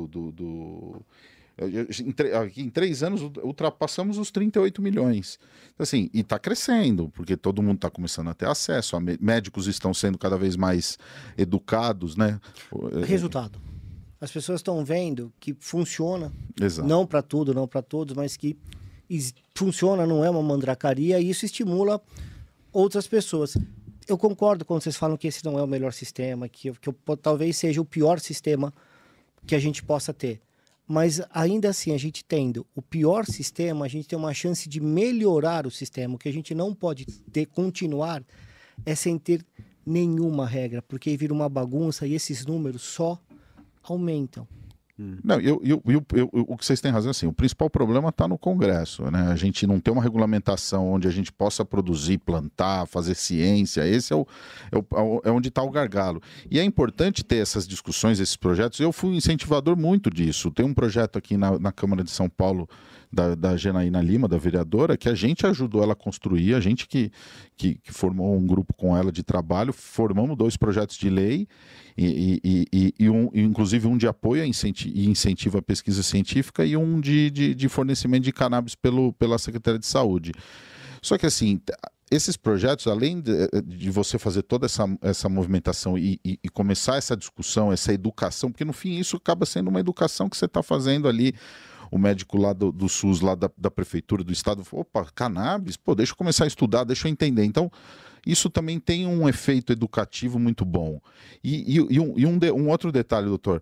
D: em 3 anos ultrapassamos os 38 milhões. Então, assim, e está crescendo, porque todo mundo está começando a ter acesso, médicos estão sendo cada vez mais educados, né?
F: Resultado. As pessoas estão vendo que funciona,
D: Exato.
F: não para tudo, não para todos, mas que funciona, não é uma mandracaria, e isso estimula outras pessoas. Eu concordo quando vocês falam que esse não é o melhor sistema, que talvez seja o pior sistema que a gente possa ter. Mas ainda assim, a gente tendo o pior sistema, a gente tem uma chance de melhorar o sistema. O que a gente não pode continuar é sem ter nenhuma regra, porque aí vira uma bagunça e esses números só aumentam.
D: Não, o que vocês têm razão, assim, o principal problema está no Congresso, né? A gente não tem uma regulamentação onde a gente possa produzir, plantar, fazer ciência. Esse é onde está o gargalo. E é importante ter essas discussões, esses projetos. Eu fui incentivador muito disso. Tem um projeto aqui na Câmara de São Paulo da Janaína Lima, da vereadora, que a gente ajudou ela a construir, a gente que formou um grupo com ela de trabalho, formamos 2 projetos de lei inclusive um de apoio e incentivo à pesquisa científica e um de fornecimento de cannabis pela Secretaria de Saúde. Só que assim, esses projetos, além de você fazer toda essa movimentação e começar essa discussão, essa educação, porque no fim isso acaba sendo uma educação que você está fazendo ali. O médico lá do SUS, lá da prefeitura do estado, falou, opa, cannabis? Pô, deixa eu começar a estudar, deixa eu entender. Então, isso também tem um efeito educativo muito bom. E um outro detalhe, doutor,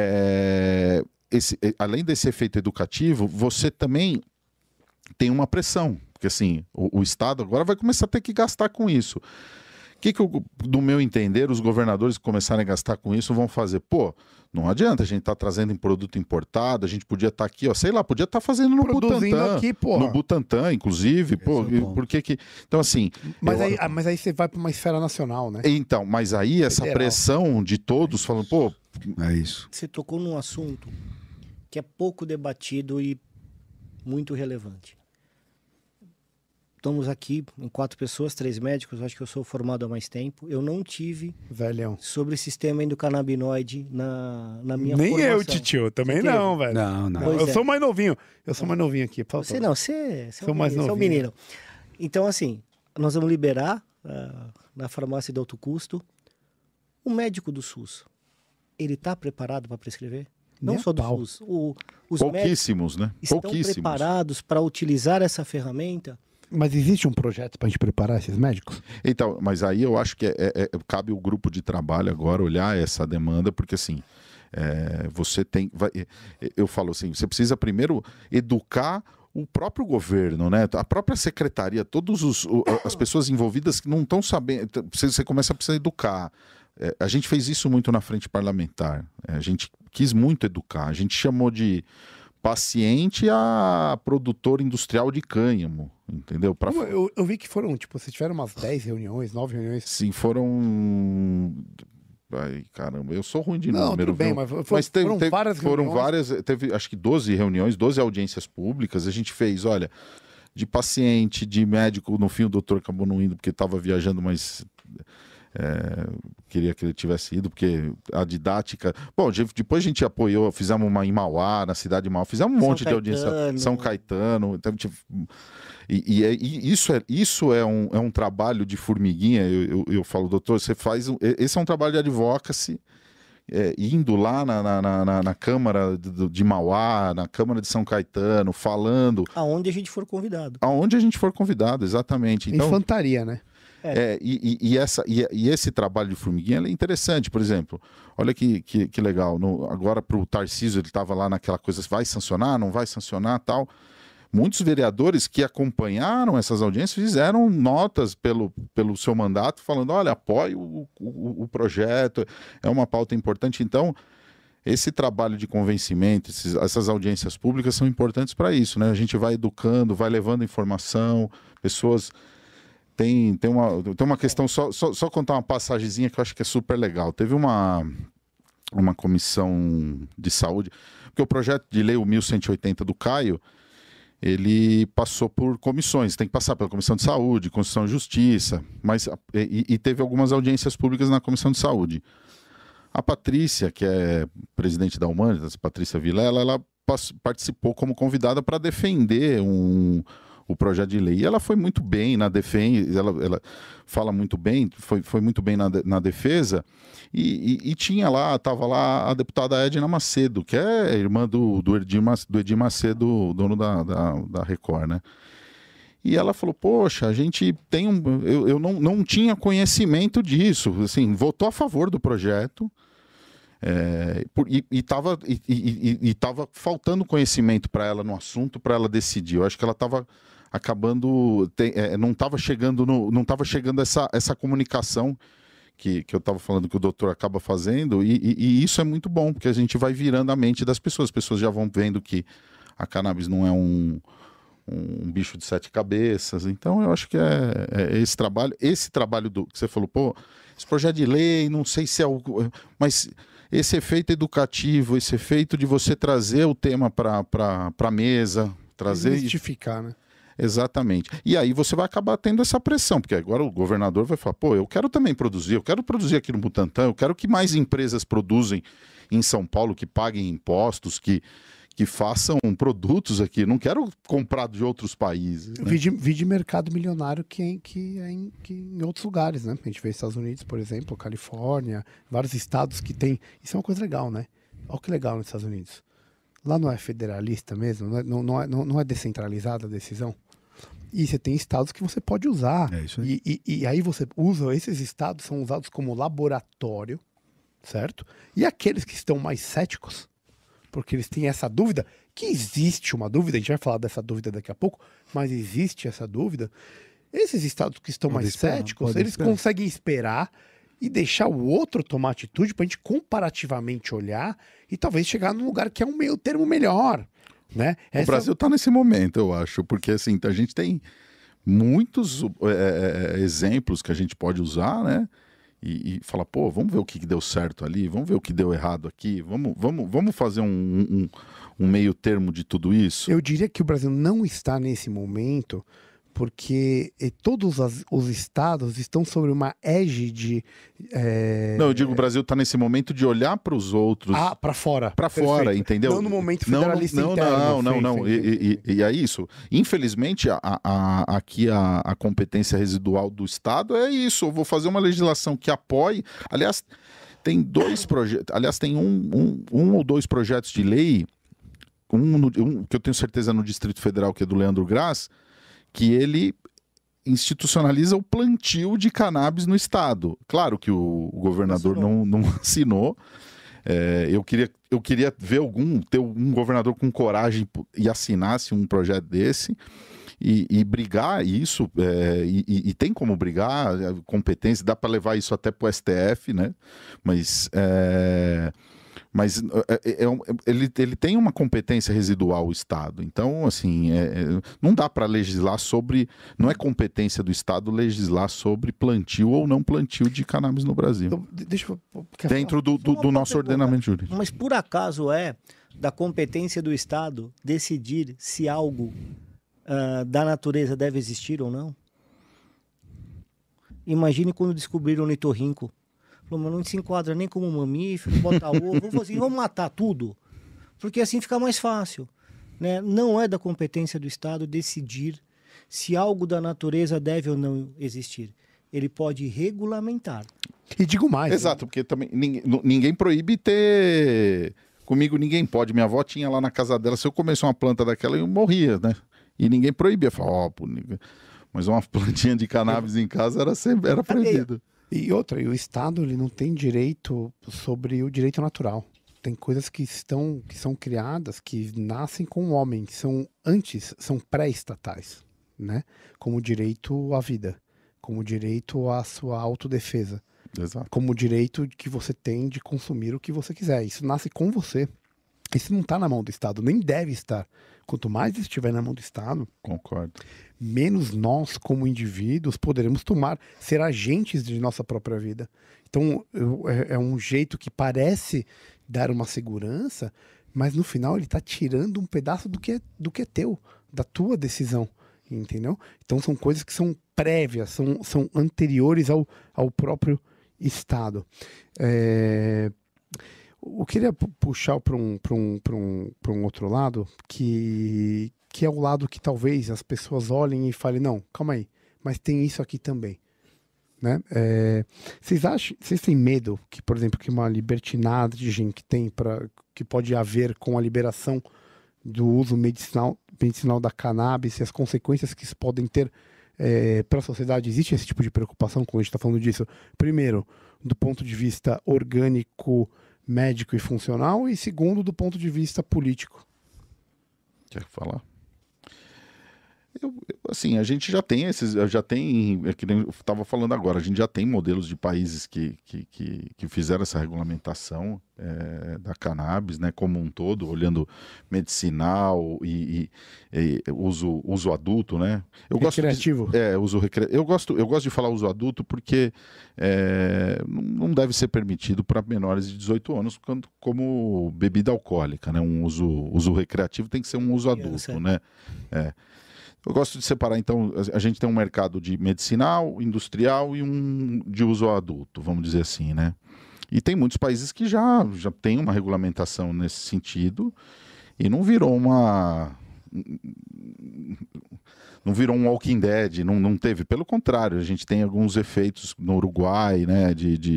D: além desse efeito educativo, você também tem uma pressão, porque assim, o Estado agora vai começar a ter que gastar com isso. do meu entender, os governadores que começarem a gastar com isso vão fazer? Pô, não adianta, a gente tá trazendo em produto importado, a gente podia estar aqui, ó, sei lá, podia estar fazendo no
A: Produzindo
D: Butantan.
A: aqui, porra.
D: No Butantan, inclusive, pô,
B: Esse é o ponto.
D: por que que... Então, assim...
A: Mas aí você vai para uma esfera nacional, né?
D: Então, mas aí essa
A: Federal.
D: pressão de todos falando, pô,
B: É isso.
F: Você tocou num assunto que é pouco debatido e muito relevante. Estamos aqui em 4 pessoas, 3 médicos, acho que eu sou formado há mais tempo. Eu não tive
A: Velhão.
F: sobre sistema endocannabinoide na minha
A: Nem
F: formação.
A: eu, titio. Também
F: Você
A: não, velho.
B: Não.
F: Pois
A: Eu
F: é.
A: sou mais novinho. Eu sou mais novinho aqui. Por favor.
F: Você não, você
A: Sou mais
F: você é um
A: novinho.
F: menino. Então, assim, nós vamos liberar na farmácia de alto custo o médico do SUS. Ele está preparado para prescrever? Não
A: Nem a
F: só do
A: pau.
F: SUS. Os médicos
D: pouquíssimos, né?
F: estão
D: Pouquíssimos.
F: preparados para utilizar essa ferramenta?
A: Mas existe um projeto pra gente preparar esses médicos?
D: Então, mas aí eu acho que cabe o grupo de trabalho agora olhar essa demanda, porque assim, você tem... eu falo assim, você precisa primeiro educar o próprio governo, né? A própria secretaria, as pessoas envolvidas que não estão sabendo, você começa a precisar educar. A gente fez isso muito na frente parlamentar, a gente quis muito educar, a gente chamou de paciente a produtor industrial de cânhamo, entendeu?
A: Eu vi que foram, tipo, vocês tiveram umas 10 reuniões, 9 reuniões.
D: Sim, foram... Ai, caramba, eu sou ruim de
A: Não,
D: número,
A: tudo bem,
D: viu?
A: mas
D: Mas
A: foram várias reuniões.
D: teve acho que 12 reuniões, 12 audiências públicas, a gente fez, olha, de paciente, de médico, no fim o doutor acabou não indo porque estava viajando, mas queria que ele tivesse ido, porque a didática... Bom, depois a gente apoiou, fizemos uma em Mauá, na cidade de Mauá, fizemos um monte de audiência. São Caetano. Então, isso é um trabalho de formiguinha. Eu falo, doutor, você faz... Esse é um trabalho de advocacy, indo lá na Câmara de Mauá, na Câmara de São Caetano, falando...
F: Aonde a gente for convidado.
D: Aonde a gente for convidado, exatamente. Então,
A: Infantaria, né?
D: E esse trabalho de formiguinha é interessante, por exemplo, olha que legal, agora para o Tarcísio, ele estava lá naquela coisa, vai sancionar, não vai sancionar, tal. Muitos vereadores que acompanharam essas audiências fizeram notas pelo seu mandato, falando, olha, apoio o projeto, é uma pauta importante. Então, esse trabalho de convencimento, essas audiências públicas são importantes para isso, né? A gente vai educando, vai levando informação, pessoas... Tem uma questão, só contar uma passagenzinha que eu acho que é super legal. Teve uma comissão de saúde, porque o projeto de lei, o 1180 do Caio, ele passou por comissões, tem que passar pela Comissão de Saúde, Constituição e Justiça, e teve algumas audiências públicas na Comissão de Saúde. A Patrícia, que é presidente da Humanitas, Patrícia Vilela, ela participou como convidada para defender o projeto de lei. E ela foi muito bem na defesa, ela fala muito bem, foi muito bem na defesa, e tinha lá, estava lá a deputada Edna Macedo, que é irmã do Edir Macedo, dono da Record, né? E ela falou, poxa, a gente tem eu não tinha conhecimento disso, assim, votou a favor do projeto, e estava faltando conhecimento para ela no assunto, para ela decidir. Eu acho que ela estava acabando, não estava chegando essa comunicação que eu estava falando que o doutor acaba fazendo, e isso é muito bom, porque a gente vai virando a mente das pessoas. As pessoas já vão vendo que a cannabis não é um bicho de 7 cabeças. Então eu acho que esse trabalho que você falou, pô, esse projeto de lei, não sei se é algo, mas esse efeito educativo, esse efeito de você trazer o tema para a mesa, trazer...
A: Justificar, né?
D: Exatamente. E aí você vai acabar tendo essa pressão, porque agora o governador vai falar, pô, eu quero também produzir, eu quero produzir aqui no Butantã, eu quero que mais empresas produzem em São Paulo, que paguem impostos, que façam produtos aqui, não quero comprar de outros países. Né?
A: Vi de mercado milionário que é em outros lugares, né? A gente vê Estados Unidos, por exemplo, Califórnia, vários estados que tem... Isso é uma coisa legal, né? Olha que legal nos Estados Unidos. Lá não é federalista mesmo, não é descentralizada a decisão. E você tem estados que você pode usar.
B: É isso aí.
A: E aí você usa, esses estados são usados como laboratório, certo? E aqueles que estão mais céticos, porque eles têm essa dúvida, que existe uma dúvida, a gente vai falar dessa dúvida daqui a pouco, mas existe essa dúvida, Esses estados que estão mais céticos, eles conseguem esperar e deixar o outro tomar atitude para a gente comparativamente olhar e talvez chegar num lugar que é um meio termo melhor, né?
D: O Brasil está nesse momento, eu acho, porque assim, a gente tem muitos exemplos que a gente pode usar, né? E falar, pô, vamos ver o que deu certo ali, vamos ver o que deu errado aqui, vamos fazer um meio termo de tudo isso?
A: Eu diria que o Brasil não está nesse momento porque todos os estados estão sobre uma égide...
D: Não, eu digo, o Brasil está nesse momento de olhar para os outros...
A: Ah, para fora.
D: Para fora, entendeu?
A: Não no momento federalista
D: interno.
A: Não.
D: E é isso. Infelizmente, aqui a competência residual do Estado é isso. Eu vou fazer uma legislação que apoie... Aliás, tem dois projetos... Aliás, tem um ou dois projetos de lei, que eu tenho certeza no Distrito Federal, que é do Leandro Graz, que ele institucionaliza o plantio de cannabis no Estado. Claro que o governador não assinou. Eu queria ver ter um governador com coragem e assinasse um projeto desse e brigar isso, e tem como brigar, competência, dá para levar isso até para o STF, né? Mas ele tem uma competência residual, o Estado. Então, assim, não dá para legislar sobre... Não é competência do Estado legislar sobre plantio ou não plantio de cannabis no Brasil.
A: Então, deixa eu...
D: Dentro do nosso ordenamento jurídico.
F: Mas por acaso é da competência do Estado decidir se algo da natureza deve existir ou não? Imagine quando descobriram o nitorrinco. Falou, mas não se enquadra nem como mamífero, bota ovo, vamos matar tudo, porque assim fica mais fácil, né? Não é da competência do Estado decidir se algo da natureza deve ou não existir. Ele pode regulamentar.
A: E digo mais.
D: Exato, porque também ninguém proíbe ter... Comigo ninguém pode. Minha avó tinha lá na casa dela, se eu comesse uma planta daquela, eu morria, né? E ninguém proibia. Falava, mas uma plantinha de cannabis em casa era proibido.
A: E o Estado ele não tem direito sobre o direito natural. Tem coisas que são criadas, que nascem com o homem, que são pré-estatais, né? Como o direito à vida, como o direito à sua autodefesa,
D: Exato.
A: Como o direito que você tem de consumir o que você quiser. Isso nasce com você. Isso não está na mão do Estado, nem deve estar. Quanto mais estiver na mão do Estado...
D: Concordo.
A: Menos nós, como indivíduos, poderemos ser agentes de nossa própria vida. Então, é um jeito que parece dar uma segurança, mas no final ele está tirando um pedaço do que é teu, da tua decisão, entendeu? Então, são coisas que são prévias, são anteriores ao próprio Estado. Eu queria puxar para um outro lado, que é o lado que talvez as pessoas olhem e falem, não, calma aí, mas tem isso aqui também, né? Vocês têm medo que, por exemplo, que uma libertinagem que pode haver com a liberação do uso medicinal da cannabis e as consequências que isso podem ter para a sociedade? Existe esse tipo de preocupação quando a gente está falando disso? Primeiro, do ponto de vista orgânico, médico e funcional, e segundo, do ponto de vista político.
D: Quer falar? Assim, a gente já tem que nem eu estava falando agora, a gente já tem modelos de países que fizeram essa regulamentação da cannabis, né, como um todo, olhando medicinal e uso adulto, né?
A: Recreativo.
D: Uso recreativo. Eu gosto de falar uso adulto porque não deve ser permitido para menores de 18 anos como bebida alcoólica, né? Um uso recreativo tem que ser um uso adulto, né? Eu gosto de separar, então, a gente tem um mercado de medicinal, industrial e um de uso adulto, vamos dizer assim, né? E tem muitos países que já tem uma regulamentação nesse sentido e não virou um Walking Dead, não teve. Pelo contrário, a gente tem alguns efeitos no Uruguai, né,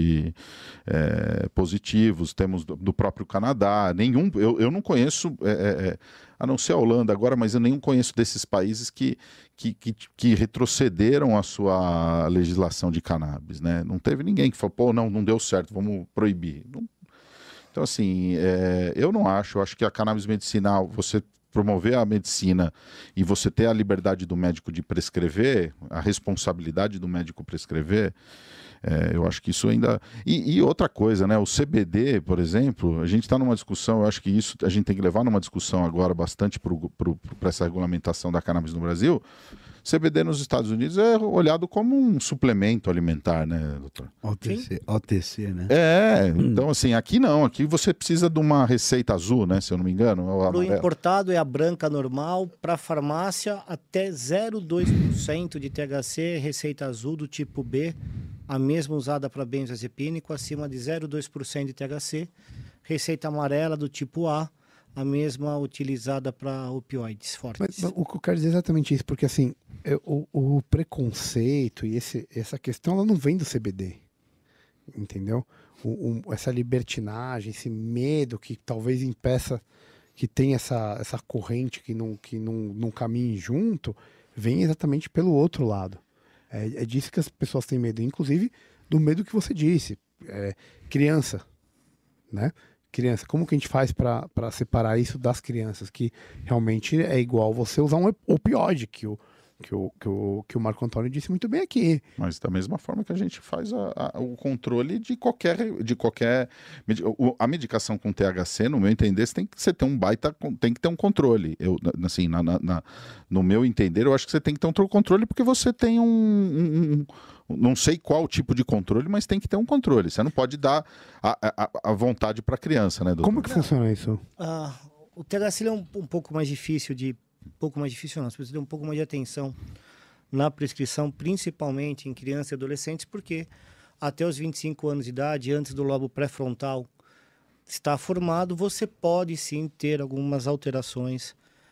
D: positivos, temos do próprio Canadá. Eu não conheço, a não ser a Holanda agora, mas eu nem conheço desses países que retrocederam a sua legislação de cannabis, né? Não teve ninguém que falou, pô, não deu certo, vamos proibir. Então, assim, eu não acho que a cannabis medicinal, você promover a medicina e você ter a liberdade do médico de prescrever, a responsabilidade do médico prescrever, eu acho que isso ainda... E outra coisa, né? O CBD, por exemplo, a gente está numa discussão, eu acho que isso a gente tem que levar numa discussão agora bastante para essa regulamentação da cannabis no Brasil. CBD nos Estados Unidos é olhado como um suplemento alimentar, né, doutor?
B: OTC, né?
D: Então assim, aqui não, aqui você precisa de uma receita azul, né, se eu não me engano.
F: Para o importado é a branca normal, para a farmácia até 0,2% de THC, receita azul do tipo B, a mesma usada para benzodiazepínico, acima de 0,2% de THC, receita amarela do tipo A, a mesma utilizada para opioides fortes.
A: Mas o que eu quero dizer é exatamente isso, porque assim, o preconceito e essa questão, ela não vem do CBD, entendeu? Essa libertinagem, esse medo que talvez impeça que tenha essa corrente que não caminhe junto, vem exatamente pelo outro lado. É disso que as pessoas têm medo, inclusive do medo que você disse. Criança, né? Criança, como que a gente faz para separar isso das crianças? Que realmente é igual você usar um opioide, que o Marco Antônio disse muito bem aqui.
D: Mas da mesma forma que a gente faz o controle de qualquer... A medicação com THC, no meu entender, tem que ter um controle. Assim, no meu entender, eu acho que você tem que ter um controle porque você tem não sei qual tipo de controle, mas tem que ter um controle. Você não pode dar a vontade para a criança, né, doutor?
A: Como que funciona isso?
F: O THC é um pouco mais difícil não, você precisa ter um pouco mais de atenção na prescrição, principalmente em crianças e adolescentes, porque até os 25 anos de idade, antes do lobo pré-frontal estar formado, você pode sim ter algumas alterações,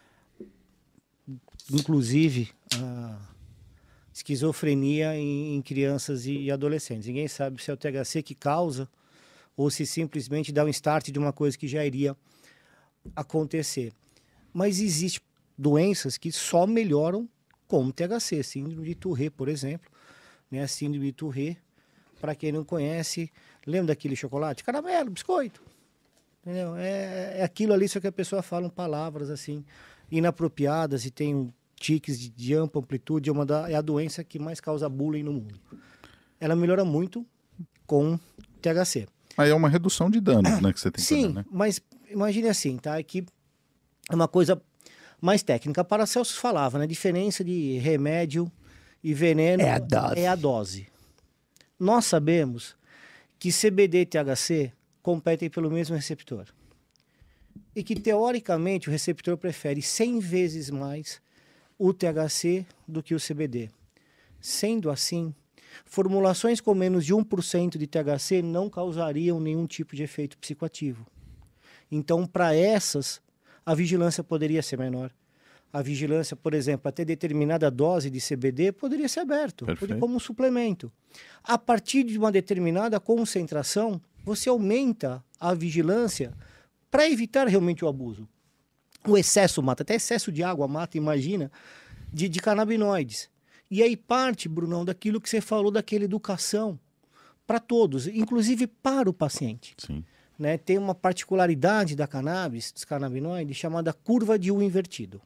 F: inclusive esquizofrenia em crianças e adolescentes. Ninguém sabe se é o THC que causa ou se simplesmente dá um start de uma coisa que já iria acontecer. Mas existem doenças que só melhoram com o THC. Síndrome de Tourette, por exemplo. Né? Síndrome de Tourette, para quem não conhece, lembra daquele chocolate? Caramelo, biscoito. Entendeu? É aquilo ali, só que a pessoa fala palavras assim inapropriadas e tem tiques de ampla amplitude. É a doença que mais causa bullying no mundo. Ela melhora muito com THC.
D: Aí é uma redução de danos, né, que você tem que fazer, né?
F: Sim, mas imagine assim, tá? Que é uma coisa mais técnica. Paracelsus falava, né? A diferença de remédio e veneno é a dose. Nós sabemos que CBD e THC competem pelo mesmo receptor. E que, teoricamente, o receptor prefere 100 vezes mais o THC do que o CBD. Sendo assim, formulações com menos de 1% de THC não causariam nenhum tipo de efeito psicoativo. Então, para essas, a vigilância poderia ser menor. A vigilância, por exemplo, até determinada dose de CBD poderia ser aberto, como um suplemento. A partir de uma determinada concentração, você aumenta a vigilância para evitar realmente o abuso. O excesso mata, até excesso de água mata, imagina, de canabinoides. E aí parte, Brunão, daquilo que você falou, daquela educação para todos, inclusive para o paciente.
D: Sim.
F: Né? Tem uma particularidade da cannabis, dos canabinoides, chamada curva de U invertido.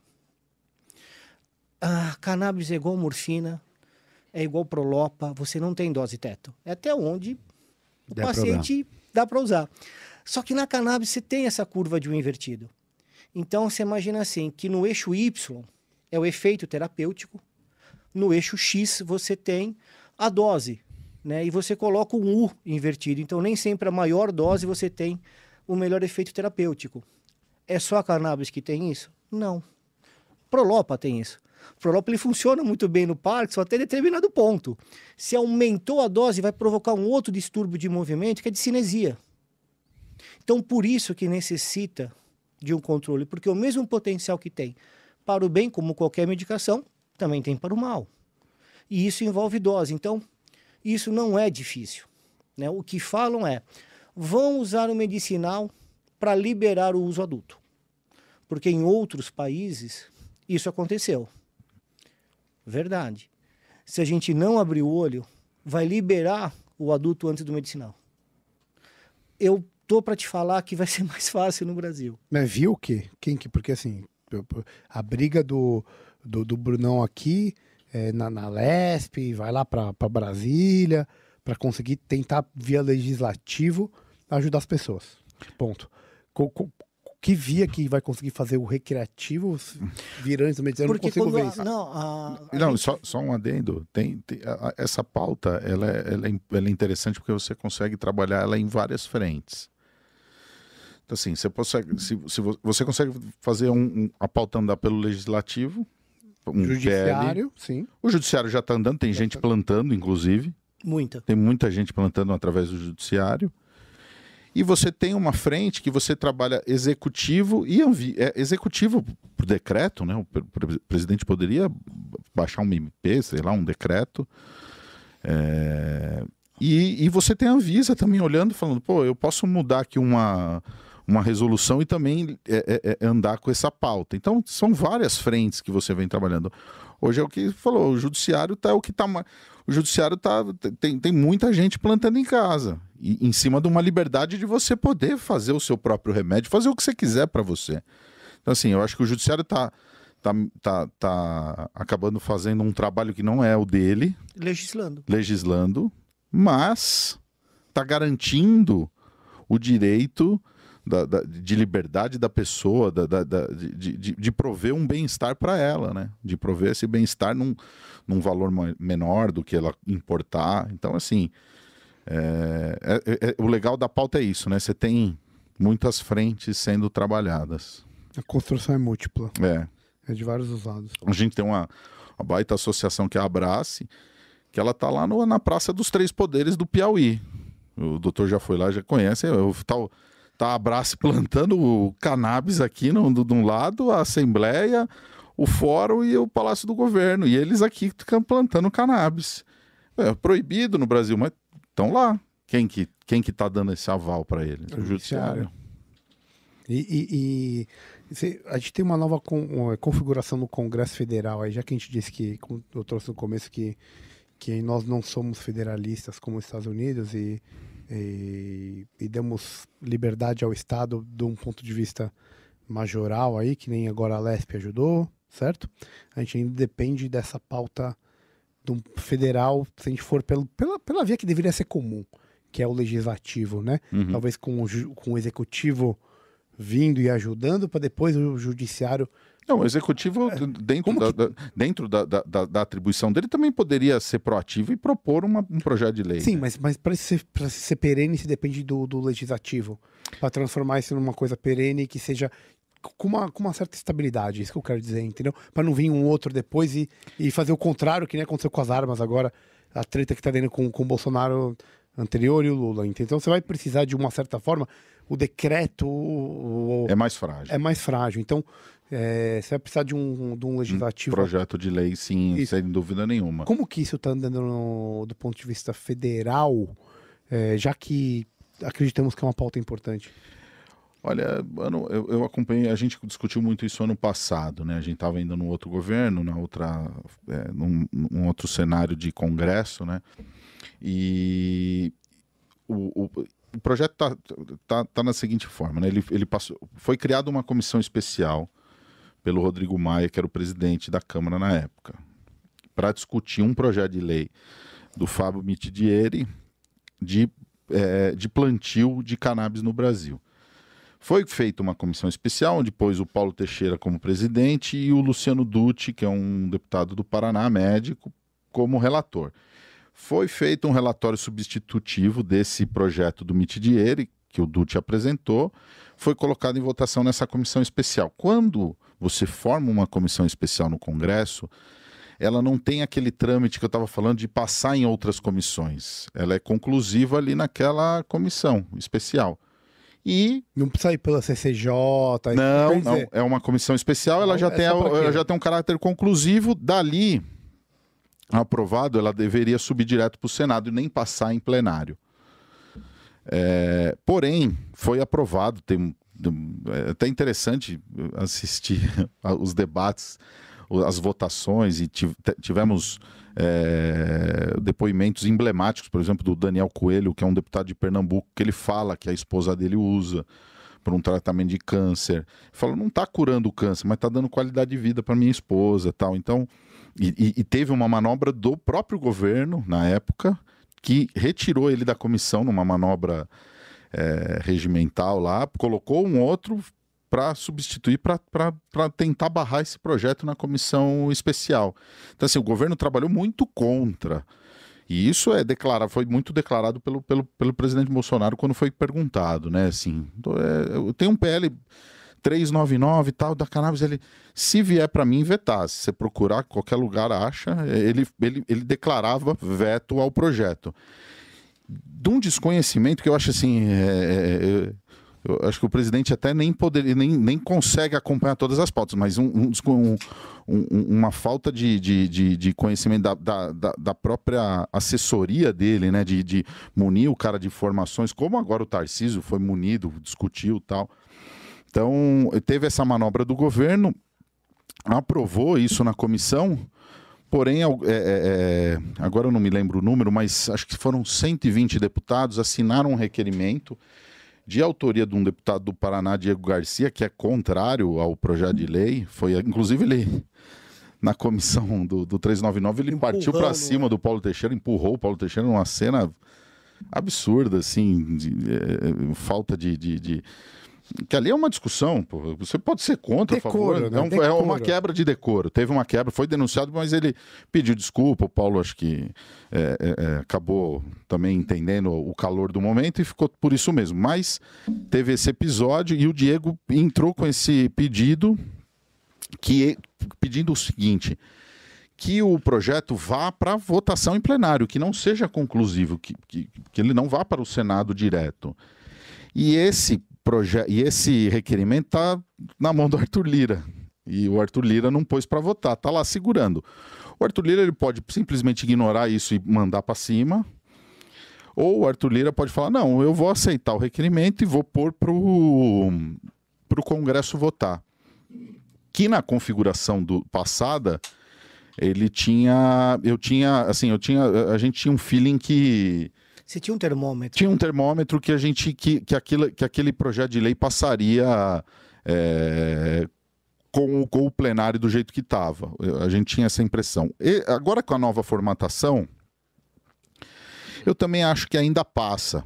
F: A cannabis é igual morfina, é igual prolopa, você não tem dose teto. É até onde o paciente dá para usar. Só que na cannabis você tem essa curva de U invertido. Então você imagina assim, que no eixo Y é o efeito terapêutico, no eixo X você tem a dose, né? E você coloca um U invertido. Então nem sempre a maior dose você tem o melhor efeito terapêutico. É só a cannabis que tem isso? Não. Prolopa tem isso. Prolopa ele funciona muito bem no Parkinson até determinado ponto. Se aumentou a dose, vai provocar um outro distúrbio de movimento, que é de cinesia. Então, por isso que necessita de um controle, porque o mesmo potencial que tem para o bem, como qualquer medicação, também tem para o mal. E isso envolve dose. Então, isso não é difícil. Né? O que falam é, vão usar o medicinal para liberar o uso adulto. Porque em outros países, isso aconteceu. Verdade. Se a gente não abrir o olho, vai liberar o adulto antes do medicinal. Eu tô para te falar que vai ser mais fácil no Brasil.
A: Mas viu o quê? Porque assim, A briga do Brunão aqui na Lesp, vai lá para Brasília, para conseguir tentar, via legislativo, ajudar as pessoas. Ponto. Que via que vai conseguir fazer o recreativo virando isso? Eu não consigo ver isso.
D: Não, só um adendo. Essa pauta ela é interessante porque você consegue trabalhar ela em várias frentes. Então, assim, você consegue fazer a pauta andar pelo legislativo,
A: judiciário,
D: PL.
A: Sim.
D: O judiciário já está andando, tem gente plantando, inclusive. Tem muita gente plantando através do judiciário. E você tem uma frente que você trabalha executivo e executivo por decreto, né? O presidente poderia baixar um MP, sei lá, um decreto. E você tem a Anvisa também olhando, falando, pô, eu posso mudar aqui uma resolução e também andar com essa pauta. Então, são várias frentes que você vem trabalhando. Hoje é o que falou, o judiciário tem muita gente plantando em casa, em cima de uma liberdade de você poder fazer o seu próprio remédio, fazer o que você quiser para você. Então, assim, eu acho que o judiciário tá acabando fazendo um trabalho que não é o dele. Legislando, mas está garantindo o direito de liberdade da pessoa, de prover um bem-estar para ela, né? De prover esse bem-estar num valor menor do que ela importar. Então, assim, o legal da pauta é isso, né? Você tem muitas frentes sendo trabalhadas.
A: A construção é múltipla. É de vários lados.
D: A gente tem uma baita associação que é a Abrace, que ela tá lá na Praça dos Três Poderes do Piauí. O doutor já foi lá, já conhece. Tá a Abrace plantando o cannabis aqui de um lado, a Assembleia, o Fórum e o Palácio do Governo. E eles aqui ficam plantando cannabis. É proibido no Brasil, mas estão lá. Quem que tá dando esse aval para eles? O Judiciário.
A: A gente tem uma nova configuração no Congresso Federal, aí já que a gente disse que, como eu trouxe no começo, que nós não somos federalistas como os Estados Unidos e damos liberdade ao Estado de um ponto de vista majoral aí, que nem agora a Lesp ajudou, certo? A gente ainda depende dessa pauta do federal, se a gente for pela via que deveria ser comum, que é o legislativo, né?
D: Uhum.
A: Talvez com o executivo vindo e ajudando, para depois o judiciário...
D: Não, o executivo, dentro da atribuição dele, também poderia ser proativo e propor um projeto de lei.
A: Sim,
D: né?
A: mas para ser perene, se depende do legislativo. Para transformar isso numa coisa perene que seja com uma certa estabilidade, isso que eu quero dizer, entendeu? Para não vir um outro depois e fazer o contrário, que nem aconteceu com as armas agora, a treta que está dentro com o Bolsonaro anterior e o Lula. Então você vai precisar, de uma certa forma, o decreto...
D: É mais frágil.
A: É mais frágil. Então... você vai precisar de um legislativo.
D: Projeto de lei, sim, isso. Sem dúvida nenhuma.
A: Como que isso está andando do ponto de vista federal, já que acreditamos que é uma pauta importante?
D: Olha, eu acompanhei, a gente discutiu muito isso ano passado, né? A gente estava ainda no outro governo, num outro cenário de congresso, né? E o projeto tá na seguinte forma, né? Ele foi criada uma comissão especial pelo Rodrigo Maia, que era o presidente da Câmara na época, para discutir um projeto de lei do Fábio Mitidieri de plantio de cannabis no Brasil. Foi feita uma comissão especial, onde pôs o Paulo Teixeira como presidente e o Luciano Dutti, que é um deputado do Paraná, médico, como relator. Foi feito um relatório substitutivo desse projeto do Mitidieri, que o Dutti apresentou, foi colocado em votação nessa comissão especial. Quando você forma uma comissão especial no Congresso, ela não tem aquele trâmite que eu estava falando de passar em outras comissões. Ela é conclusiva ali naquela comissão especial. E...
A: Não precisa ir pela CCJ?
D: Não. É uma comissão especial, ela já tem um caráter conclusivo. Dali, aprovado, ela deveria subir direto para o Senado e nem passar em plenário. Porém, foi aprovado. É até interessante assistir os debates, as votações, e tivemos depoimentos emblemáticos, por exemplo, do Daniel Coelho, que é um deputado de Pernambuco, que ele fala que a esposa dele usa para um tratamento de câncer. Falou, não está curando o câncer, mas está dando qualidade de vida para minha esposa, tal. Então, e teve uma manobra do próprio governo na época que retirou ele da comissão numa manobra regimental lá, colocou um outro para substituir, para tentar barrar esse projeto na comissão especial. Então, assim, o governo trabalhou muito contra. E isso foi muito declarado pelo presidente Bolsonaro quando foi perguntado, né? Assim, tem um PL 399 e tal, da cannabis, se vier para mim vetar, se você procurar, qualquer lugar acha, ele declarava veto ao projeto. De um desconhecimento que eu acho assim, eu acho que o presidente até nem consegue acompanhar todas as pautas, mas uma falta de conhecimento da própria assessoria dele, né? De munir o cara de informações, como agora o Tarcísio foi munido, discutiu e tal. Então, teve essa manobra do governo, aprovou isso na comissão, porém, agora eu não me lembro o número, mas acho que foram 120 deputados, assinaram um requerimento de autoria de um deputado do Paraná, Diego Garcia, que é contrário ao projeto de lei. Inclusive, ele, na comissão do 399, ele partiu para cima do Paulo Teixeira, empurrou o Paulo Teixeira numa cena absurda, assim, falta de... Que ali é uma discussão, pô. Você pode ser contra,
A: decoro,
D: a favor.
A: Né?
D: É uma quebra de decoro. Teve uma quebra, foi denunciado, mas ele pediu desculpa. O Paulo, acho que acabou também entendendo o calor do momento e ficou por isso mesmo. Mas teve esse episódio e o Diego entrou com esse pedido, pedindo o seguinte: que o projeto vá para votação em plenário, que não seja conclusivo, que ele não vá para o Senado direto. E esse requerimento está na mão do Arthur Lira. E o Arthur Lira não pôs para votar, está lá segurando. O Arthur Lira ele pode simplesmente ignorar isso e mandar para cima. Ou o Arthur Lira pode falar, não, eu vou aceitar o requerimento e vou pôr para o Congresso votar. Que na configuração passada, a gente tinha um feeling que...
F: Você tinha um termômetro.
D: Tinha um termômetro que aquele projeto de lei passaria com o plenário do jeito que estava. A gente tinha essa impressão. E agora com a nova formatação, eu também acho que ainda passa.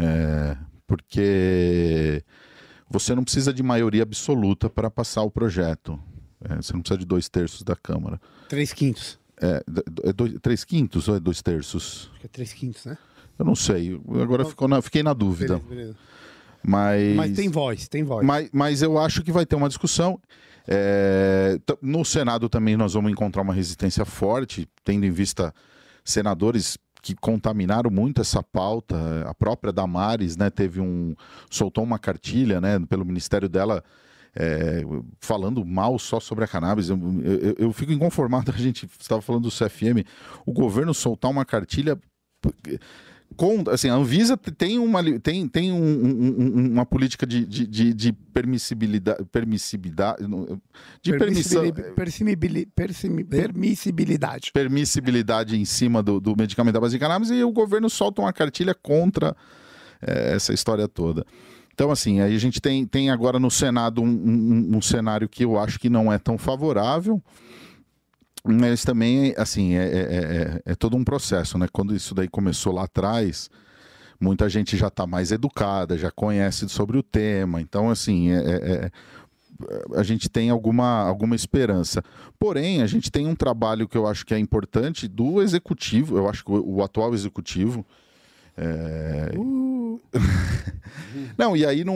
D: Porque você não precisa de maioria absoluta para passar o projeto. Você não precisa de 2/3 da Câmara.
A: 3/5.
D: 3/5 ou é 2/3?
A: Acho que é 3/5, né?
D: Eu não sei, agora fiquei na dúvida.
A: Beleza.
D: Mas
A: tem voz.
D: Mas eu acho que vai ter uma discussão. No Senado também nós vamos encontrar uma resistência forte, tendo em vista senadores que contaminaram muito essa pauta. A própria Damares, né, soltou uma cartilha, né, pelo ministério dela, falando mal só sobre a cannabis. Eu fico inconformado, a gente estava falando do CFM, o governo soltar uma cartilha... Assim, a Anvisa tem uma política de permissibilidade em cima do medicamento da base de cannabis, e o governo solta uma cartilha contra essa história toda. Então, assim, aí a gente tem agora no Senado um cenário que eu acho que não é tão favorável. Mas também, assim, é todo um processo, né? Quando isso daí começou lá atrás, muita gente já está mais educada, já conhece sobre o tema. Então, assim, a gente tem alguma esperança. Porém, a gente tem um trabalho que eu acho que é importante do executivo. Eu acho que o atual executivo... Não, e aí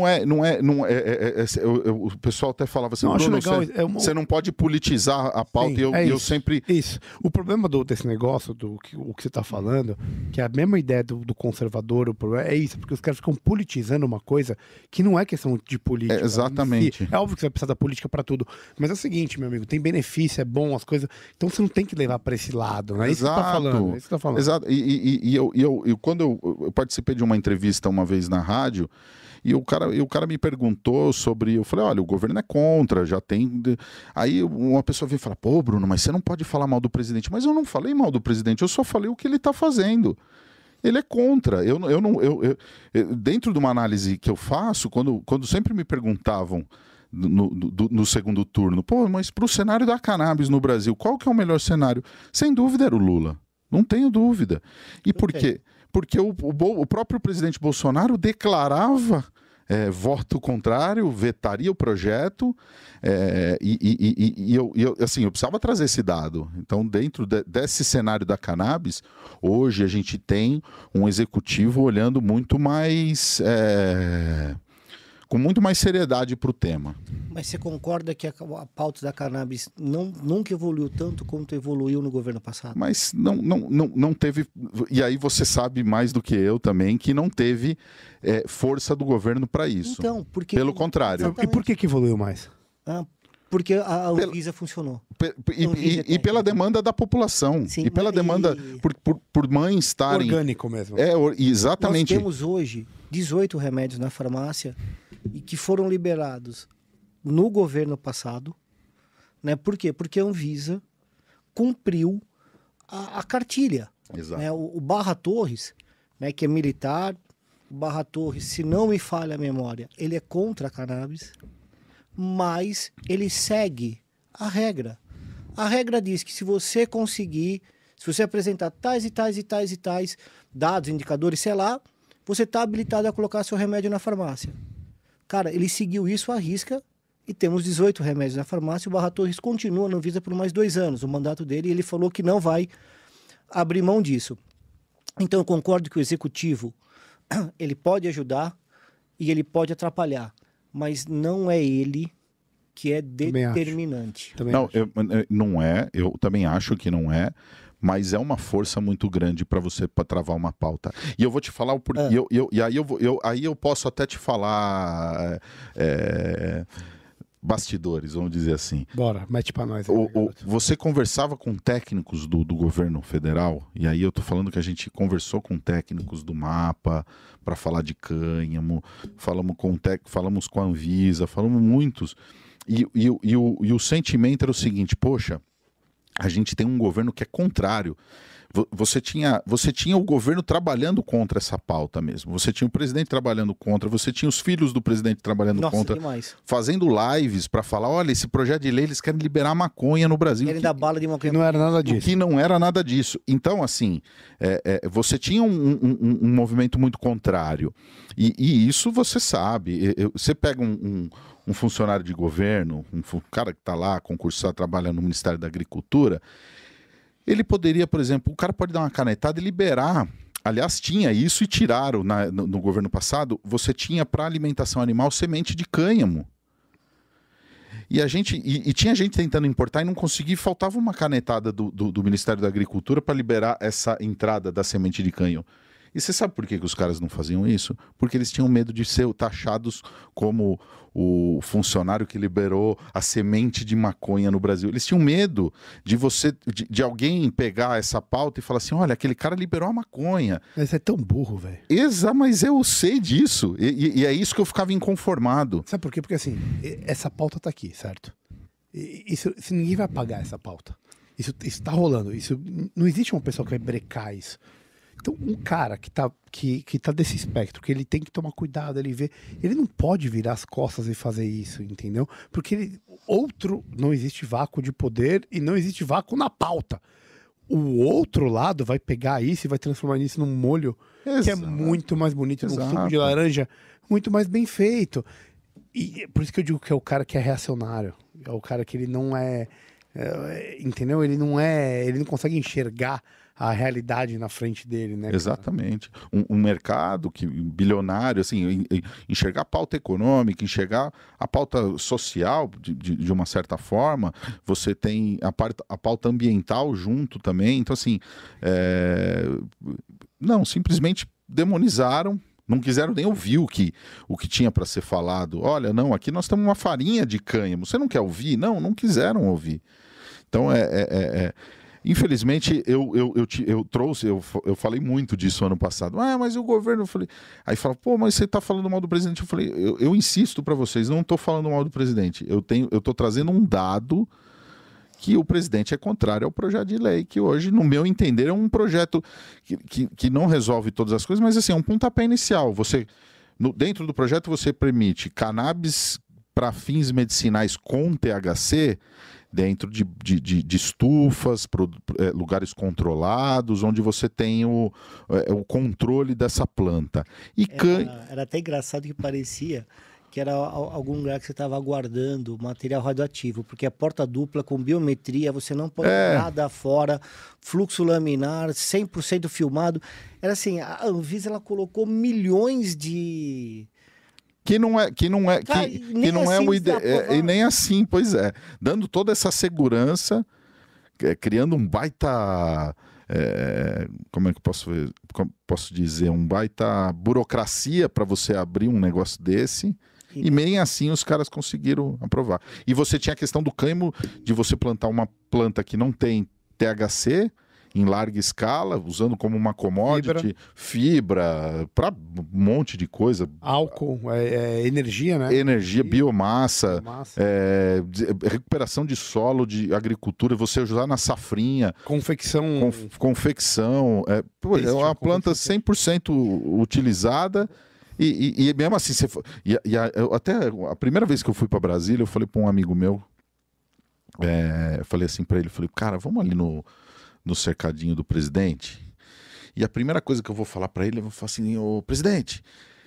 D: o pessoal até falava assim, Bruno, você não pode politizar a pauta. Sim, eu sempre...
A: Isso. O problema desse negócio, o que você está falando, que é a mesma ideia do conservador, o problema é isso, porque os caras ficam politizando uma coisa que não é questão de política.
D: Exatamente.
A: É óbvio que você vai precisar da política para tudo, mas é o seguinte, meu amigo, tem benefício, é bom, as coisas, então você não tem que levar para esse lado, né?
D: Exato.
A: É isso que você tá falando.
D: Exato. E quando eu participei de uma entrevista uma vez na rádio, e o cara me perguntou sobre... Eu falei, olha, o governo é contra, já tem... Aí uma pessoa veio e fala, pô, Bruno, mas você não pode falar mal do presidente. Mas eu não falei mal do presidente, eu só falei o que ele está fazendo. Ele é contra. Dentro de uma análise que eu faço, quando sempre me perguntavam no segundo turno, pô, mas para o cenário da cannabis no Brasil, qual que é o melhor cenário? Sem dúvida era o Lula. Não tenho dúvida. E por quê? Porque o próprio presidente Bolsonaro declarava voto contrário, vetaria o projeto, eu precisava trazer esse dado. Então, dentro desse cenário da cannabis, hoje a gente tem um executivo olhando muito mais... com muito mais seriedade para o tema.
F: Mas você concorda que a pauta da cannabis nunca evoluiu tanto quanto evoluiu no governo passado?
D: Mas não teve... E aí você sabe mais do que eu também que não teve força do governo para isso.
F: Então, porque...
D: Pelo contrário.
F: Exatamente.
A: E por que evoluiu mais?
F: Porque a Anvisa funcionou.
D: E pela demanda da população.
F: Sim,
D: e pela demanda por mães estarem...
A: Orgânico mesmo.
D: Exatamente.
F: Nós temos hoje 18 remédios na farmácia e que foram liberados no governo passado, né? Por quê? Porque a Anvisa cumpriu a cartilha.
D: Exato.
F: Né? O Barra Torres, né, que é militar, o Barra Torres, se não me falha a memória, ele é contra a cannabis, mas ele segue a regra. A regra diz que se você apresentar tais e tais e tais e tais dados, indicadores, sei lá, você está habilitado a colocar seu remédio na farmácia. Cara, ele seguiu isso à risca e temos 18 remédios na farmácia. O Barra Torres continua na Anvisa por mais 2 anos, o mandato dele, e ele falou que não vai abrir mão disso. Então, eu concordo que o executivo, ele pode ajudar e ele pode atrapalhar, mas não é ele que é determinante.
D: Não é, eu também acho que não é, mas é uma força muito grande para você travar uma pauta. E eu vou te falar o porquê. Aí eu posso até te falar bastidores, vamos dizer assim.
A: Bora, mete para nós.
D: Você conversava com técnicos do governo federal, e aí eu tô falando que a gente conversou com técnicos do MAPA para falar de cânhamo, falamos com a Anvisa, falamos muitos. E o sentimento era o seguinte: poxa, a gente tem um governo que é contrário. Você tinha o governo trabalhando contra essa pauta mesmo. Você tinha o presidente trabalhando contra, você tinha os filhos do presidente trabalhando contra,
F: demais.
D: Fazendo lives para falar, olha, esse projeto de lei, eles querem liberar maconha no Brasil.
F: Querem dar bala de maconha.
A: Que não era nada disso.
D: Que não era nada disso. Então, assim, você tinha um movimento muito contrário. E isso você sabe. Você pega um funcionário de governo, um cara que está lá, concursado, trabalha no Ministério da Agricultura, ele poderia, por exemplo, o cara pode dar uma canetada e liberar. Aliás, tinha isso e tiraram no governo passado. Você tinha para alimentação animal semente de cânhamo. E tinha gente tentando importar e não conseguia. Faltava uma canetada do Ministério da Agricultura para liberar essa entrada da semente de cânhamo. E você sabe por que os caras não faziam isso? Porque eles tinham medo de ser taxados como o funcionário que liberou a semente de maconha no Brasil. Eles tinham medo de alguém pegar essa pauta e falar assim, olha, aquele cara liberou a maconha.
A: Mas é tão burro, velho.
D: Mas eu sei disso. E é isso que eu ficava inconformado.
A: Sabe por quê? Porque assim, essa pauta tá aqui, certo? Isso ninguém vai pagar essa pauta. Isso tá rolando. Não existe uma pessoa que vai brecar isso. Então, um cara que tá desse espectro, que ele tem que tomar cuidado, ele não pode virar as costas e fazer isso, entendeu? Porque não existe vácuo de poder e não existe vácuo na pauta. O outro lado vai pegar isso e vai transformar isso num molho que é muito mais bonito, num suco de laranja, muito mais bem feito. E por isso que eu digo que é o cara que é reacionário. É o cara que ele não entendeu? Ele não consegue enxergar a realidade na frente dele, né?
D: Exatamente. Um mercado bilionário, assim, enxergar a pauta econômica, enxergar a pauta social de uma certa forma. Você tem a pauta ambiental junto também. Então, assim, não, simplesmente demonizaram. Não quiseram nem ouvir o que tinha para ser falado. Olha, não, aqui nós temos uma farinha de cânhamo. Você não quer ouvir? Não quiseram ouvir. Então, infelizmente, eu trouxe, eu falei muito disso ano passado. Mas o governo, eu falei... Aí fala, mas você está falando mal do presidente. Eu falei, eu insisto para vocês, não estou falando mal do presidente. Eu estou trazendo um dado que o presidente é contrário ao projeto de lei, que hoje, no meu entender, é um projeto que não resolve todas as coisas, mas assim, é um pontapé inicial. Dentro do projeto você permite cannabis para fins medicinais com THC dentro de estufas, lugares controlados, onde você tem o controle dessa planta.
F: Era até engraçado que parecia que era algum lugar que você estava guardando material radioativo, porque a porta dupla com biometria, você não pode nada fora, fluxo laminar, 100% filmado. Era assim, a Anvisa ela colocou milhões de...
D: Que não é o ideal, e nem assim, pois é. Dando toda essa segurança, criando um baita... como é que posso dizer? Um baita burocracia para você abrir um negócio desse. E nem assim os caras conseguiram aprovar. E você tinha a questão do cânhamo, de você plantar uma planta que não tem THC em larga escala, usando como uma commodity, fibra para um monte de coisa.
A: Álcool, energia, né?
D: Energia, biomassa, recuperação de solo, de agricultura, você usar na safrinha. Confecção. É uma planta 100% utilizada. E mesmo assim, até a primeira vez que eu fui para Brasília, eu falei para um amigo meu, falei assim para ele, cara, vamos ali no cercadinho do presidente. E a primeira coisa que eu vou falar para ele, eu vou falar assim, ô presidente,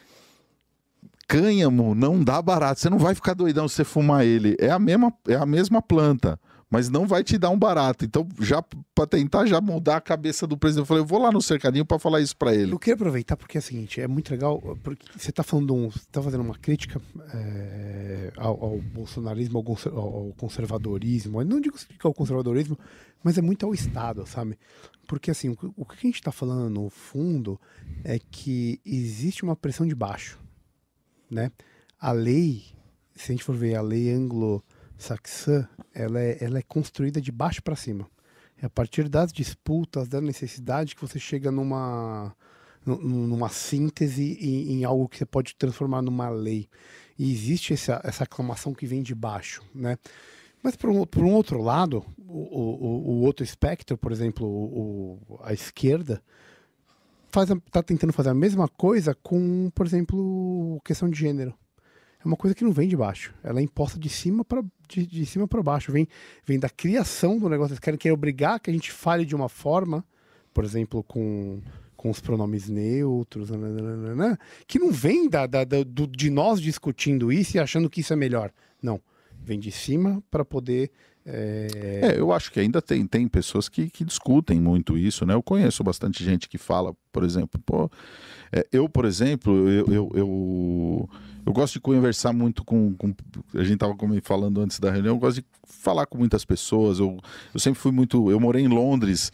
D: cânhamo não dá barato, você não vai ficar doidão se você fumar ele, é a mesma planta, mas não vai te dar um barato. Então, já para tentar já mudar a cabeça do presidente, eu falei, eu vou lá no cercadinho para falar isso para ele.
A: Eu queria aproveitar porque é o seguinte, é muito legal, porque você está falando fazendo uma crítica ao bolsonarismo, ao conservadorismo. Eu não digo que é o conservadorismo, mas é muito ao Estado, sabe? Porque assim, o que a gente está falando no fundo é que existe uma pressão de baixo, né? A lei, se a gente for ver a lei anglo-saxã, ela é construída de baixo para cima. É a partir das disputas, da necessidade que você chega numa síntese em algo que você pode transformar numa lei. E existe essa aclamação que vem de baixo, né? Mas por um outro lado, o outro espectro, por exemplo, a esquerda, está tentando fazer a mesma coisa com, por exemplo, questão de gênero. É uma coisa que não vem de baixo. Ela é imposta de cima para baixo. Vem da criação do negócio. Eles querem obrigar que a gente fale de uma forma, por exemplo, com os pronomes neutros, que não vem de nós discutindo isso e achando que isso é melhor. Não. Vem de cima para poder...
D: eu acho que ainda tem pessoas que discutem muito isso, né? Eu conheço bastante gente que fala, por exemplo, por exemplo, eu gosto de conversar muito com a gente estava falando antes da reunião, eu gosto de falar com muitas pessoas, eu sempre fui muito... Eu morei em Londres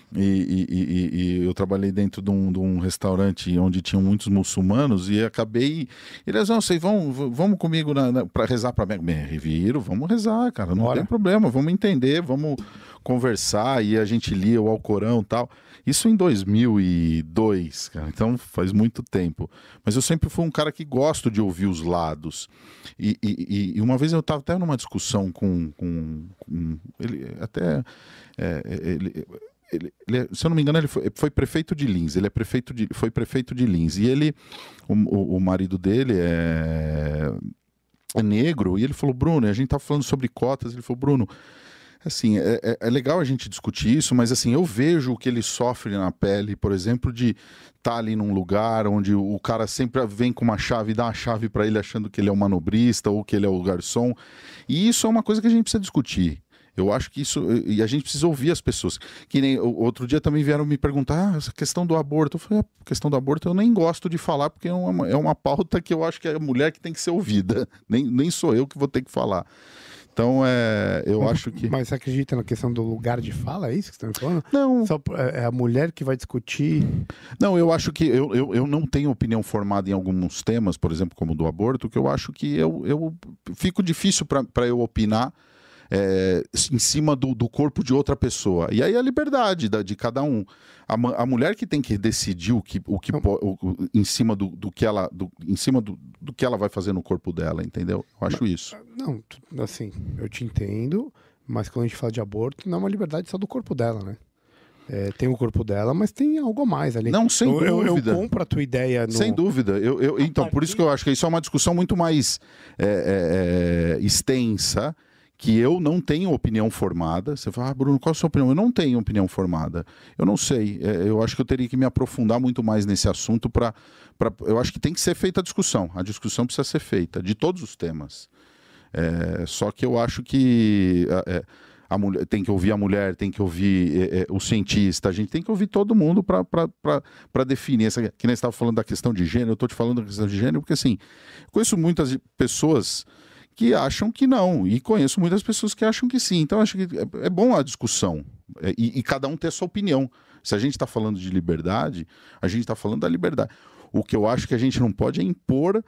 D: e eu trabalhei dentro de um restaurante onde tinham muitos muçulmanos e acabei... Eles vamos comigo para rezar para me reviro, vamos rezar, cara, não tem problema, vamos entender, vamos conversar, e a gente lia o Alcorão e tal. Isso em 2002, cara, então faz muito tempo. Mas eu sempre fui um cara que gosto de ouvir os lados. E uma vez eu estava até numa discussão com ele, até... Ele, se eu não me engano, ele foi prefeito de Linz. Ele foi prefeito de Linz. E o marido dele é negro. E ele falou, Bruno, a gente tá falando sobre cotas. Ele falou, Bruno, assim, é legal a gente discutir isso, mas assim, eu vejo o que ele sofre na pele, por exemplo, de estar ali num lugar onde o cara sempre vem com uma chave e dá uma chave para ele achando que ele é o manobrista ou que ele é o garçom. E isso é uma coisa que a gente precisa discutir. Eu acho que isso... E a gente precisa ouvir as pessoas. Que nem outro dia também vieram me perguntar essa questão do aborto. Eu falei, a questão do aborto eu nem gosto de falar, porque é uma pauta que eu acho que é a mulher que tem que ser ouvida. Nem sou eu que vou ter que falar. Então, eu acho que...
A: Mas você acredita na questão do lugar de fala? É isso que você está me falando?
D: Não.
A: É a mulher que vai discutir?
D: Não, eu acho que... Eu não tenho opinião formada em alguns temas, por exemplo, como o do aborto, que eu acho que eu fico difícil para eu opinar em cima do corpo de outra pessoa. E aí a liberdade de cada um. A mulher que tem que decidir em cima do que ela vai fazer no corpo dela, entendeu? Eu acho isso.
A: Não, assim, eu te entendo, Mas quando a gente fala de aborto, não é uma liberdade só do corpo dela, né? Tem o corpo dela, mas tem algo a mais ali.
D: Não, sem dúvida.
A: Eu compro a tua ideia.
D: Sem dúvida. Então, por isso que eu acho que isso é uma discussão muito mais extensa, que eu não tenho opinião formada. Você fala, Bruno, qual a sua opinião? Eu não tenho opinião formada. Eu não sei. Eu acho que eu teria que me aprofundar muito mais nesse assunto eu acho que tem que ser feita a discussão. A discussão precisa ser feita, de todos os temas. Só que eu acho que a mulher, tem que ouvir a mulher, tem que ouvir o cientista, a gente tem que ouvir todo mundo para definir. Que nem você estava falando da questão de gênero, eu estou te falando da questão de gênero, porque assim, conheço muitas pessoas que acham que não, e conheço muitas pessoas que acham que sim. Então, acho que é bom a discussão, e cada um ter a sua opinião. Se a gente está falando de liberdade, a gente está falando da liberdade. O que eu acho que a gente não pode é impor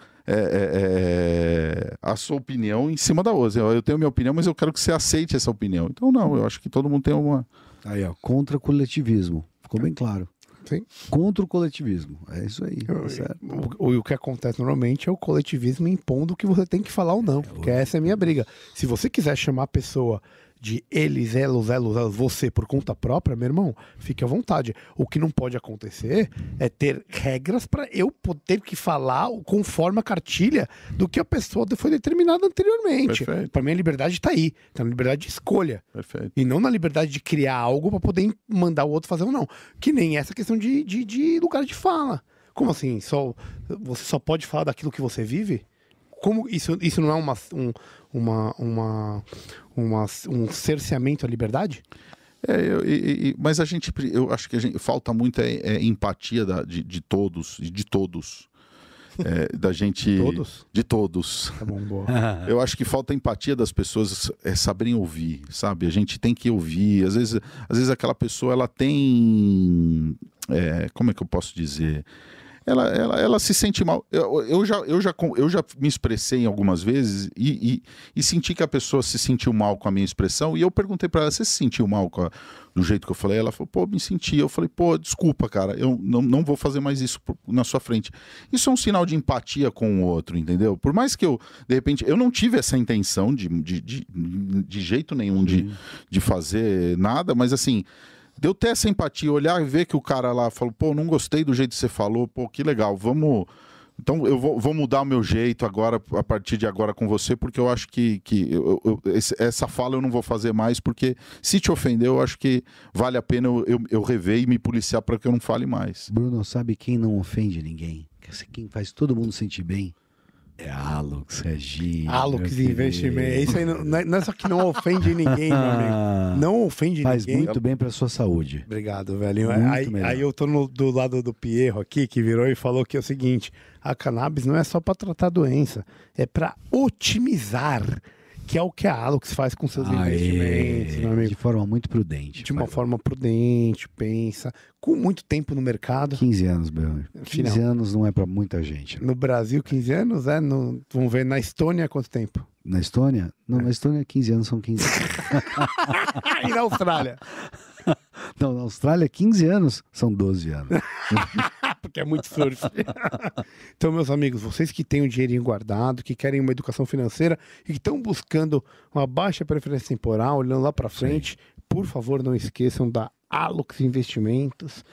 D: a sua opinião em cima da outra. Eu tenho minha opinião, mas eu quero que você aceite essa opinião. Então, não, eu acho que todo mundo tem uma...
B: Aí, ó, contra o coletivismo. Ficou bem claro.
A: Sim.
B: Contra o coletivismo. É isso aí. Certo.
A: O que acontece normalmente é o coletivismo impondo o que você tem que falar ou não. Porque essa é a minha briga. Se você quiser chamar a pessoa de eles, elas, você por conta própria, meu irmão, fique à vontade. O que não pode acontecer é ter regras para eu poder que falar conforme a cartilha do que a pessoa foi determinada anteriormente. Para mim a liberdade está aí, está na liberdade de escolha.
D: Perfeito.
A: E não na liberdade de criar algo para poder mandar o outro fazer ou não. Que nem essa questão de lugar de fala. Como assim? Você só pode falar daquilo que você vive? Como isso não é um cerceamento à liberdade?
D: Mas eu acho que falta muita empatia de todos. Da gente...
A: Todos?
D: De todos.
A: Tá bom, boa.
D: Eu acho que falta empatia das pessoas saberem ouvir, sabe? A gente tem que ouvir. Às vezes aquela pessoa, ela tem... como é que eu posso dizer? Ela se sente mal. Eu já me expressei algumas vezes e senti que a pessoa se sentiu mal com a minha expressão, e eu perguntei para ela, você se sentiu mal do jeito que eu falei? Ela falou, pô, me senti. Eu falei, pô, desculpa, cara, eu não vou fazer mais isso na sua frente. Isso é um sinal de empatia com o outro, entendeu? Por mais que de repente, eu não tive essa intenção de jeito nenhum de fazer nada, mas assim... de eu ter essa empatia, olhar e ver que o cara lá falou, pô, não gostei do jeito que você falou, pô, que legal, vamos... Então eu vou mudar o meu jeito agora, a partir de agora com você, porque eu acho que essa fala eu não vou fazer mais, porque se te ofendeu, eu acho que vale a pena eu rever e me policiar para que eu não fale mais.
B: Bruno, sabe quem não ofende ninguém? Quem faz todo mundo sentir bem? É a Alux, Regina.
A: Alux Investimento. Isso aí não é só que não ofende ninguém, meu amigo. Não ofende
B: faz
A: ninguém.
B: Faz muito bem pra sua saúde.
A: Obrigado, velho. Aí eu tô do lado do Pierro aqui, que virou e falou que é o seguinte: a cannabis não é só pra tratar doença, é pra otimizar, que é o que a Alux faz com seus investimentos, meu amigo.
B: De forma muito prudente.
A: De uma forma prudente, pensa, com muito tempo no mercado.
B: 15 anos, meu. 15 anos não é pra muita gente.
A: No Brasil, 15 anos, vamos ver, na Estônia, quanto tempo?
B: Na Estônia? Não, na Estônia, 15 anos são 15 anos.
A: E na Austrália?
B: Não, na Austrália, 15 anos são 12 anos.
A: Porque é muito surf. Então, meus amigos, vocês que têm um dinheirinho guardado, que querem uma educação financeira e que estão buscando uma baixa preferência temporal, olhando lá para frente, por favor, não esqueçam da Alux Investimentos,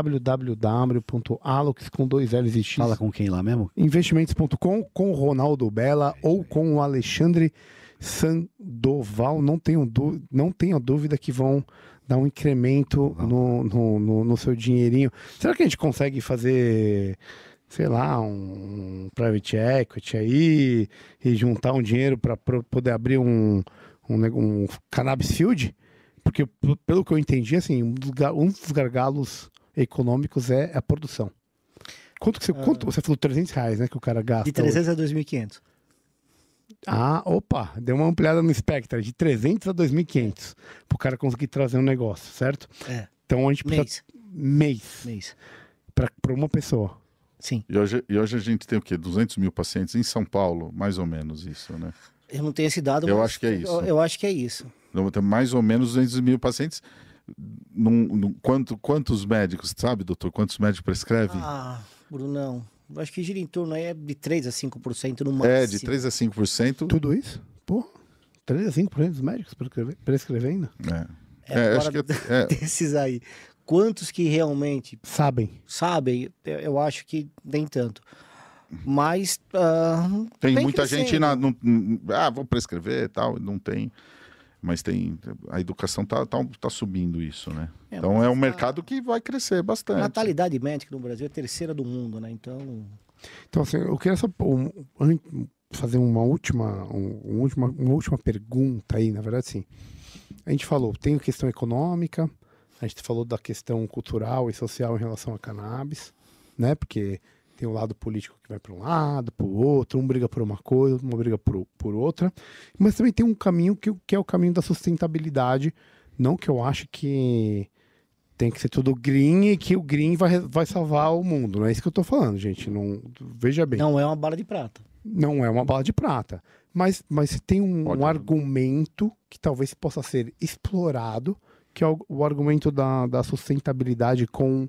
A: www.alux com 2 L's e X.
B: Fala com quem lá mesmo?
A: Investimentos.com, com o Ronaldo Bella ou com o Alexandre Sandoval. Não tenho dúvida que vão dar um incremento no seu dinheirinho. Será que a gente consegue fazer, sei lá, um private equity aí e juntar um dinheiro para poder abrir um cannabis field? Porque, pelo que eu entendi, assim, um dos gargalos econômicos é a produção. Quanto você falou R$300, né, que o cara gasta?
F: De 300 a 2.500.
A: Ah, opa, deu uma ampliada no espectro, de 300 a 2.500, pro cara conseguir trazer um negócio, certo? Então a gente precisa... Mês. Para uma pessoa.
F: Sim.
D: E hoje a gente tem o quê? 200 mil pacientes em São Paulo, mais ou menos isso, né?
F: Eu não tenho esse dado,
D: eu acho que é isso.
F: Eu acho que é isso.
D: Mais ou menos 200 mil pacientes. Quantos médicos, sabe, doutor? Quantos médicos prescrevem?
F: Brunão, eu acho que gira em torno aí de 3 a 5% no máximo.
D: De 3 a 5%.
A: Tudo isso? Pô, 3 a 5% dos médicos prescrevendo.
D: Acho que
F: desses aí, quantos que realmente
A: Sabem.
F: eu acho que nem tanto. Mas
D: tem
F: vem
D: muita
F: crescendo.
D: gente vou prescrever e tal, não tem. Mas a educação tá subindo isso, né? Então é um mercado que vai crescer
F: A
D: bastante.
F: natalidade médica no Brasil é a terceira do mundo, né? Então
A: Assim, eu queria só fazer uma última pergunta aí, na verdade, sim. A gente falou, tem a questão econômica, a gente falou da questão cultural e social em relação a cannabis, né? Porque tem o lado político que vai para um lado, para o outro, um briga por uma coisa, uma briga por outra. Mas também tem um caminho que é o caminho da sustentabilidade. Não que eu acho que tem que ser tudo green e que o green vai salvar o mundo. Não é isso que eu tô falando, gente. Não, veja bem.
F: não é uma bala de prata.
A: Não é uma bala de prata. Mas tem um argumento que talvez possa ser explorado, que é o argumento da sustentabilidade com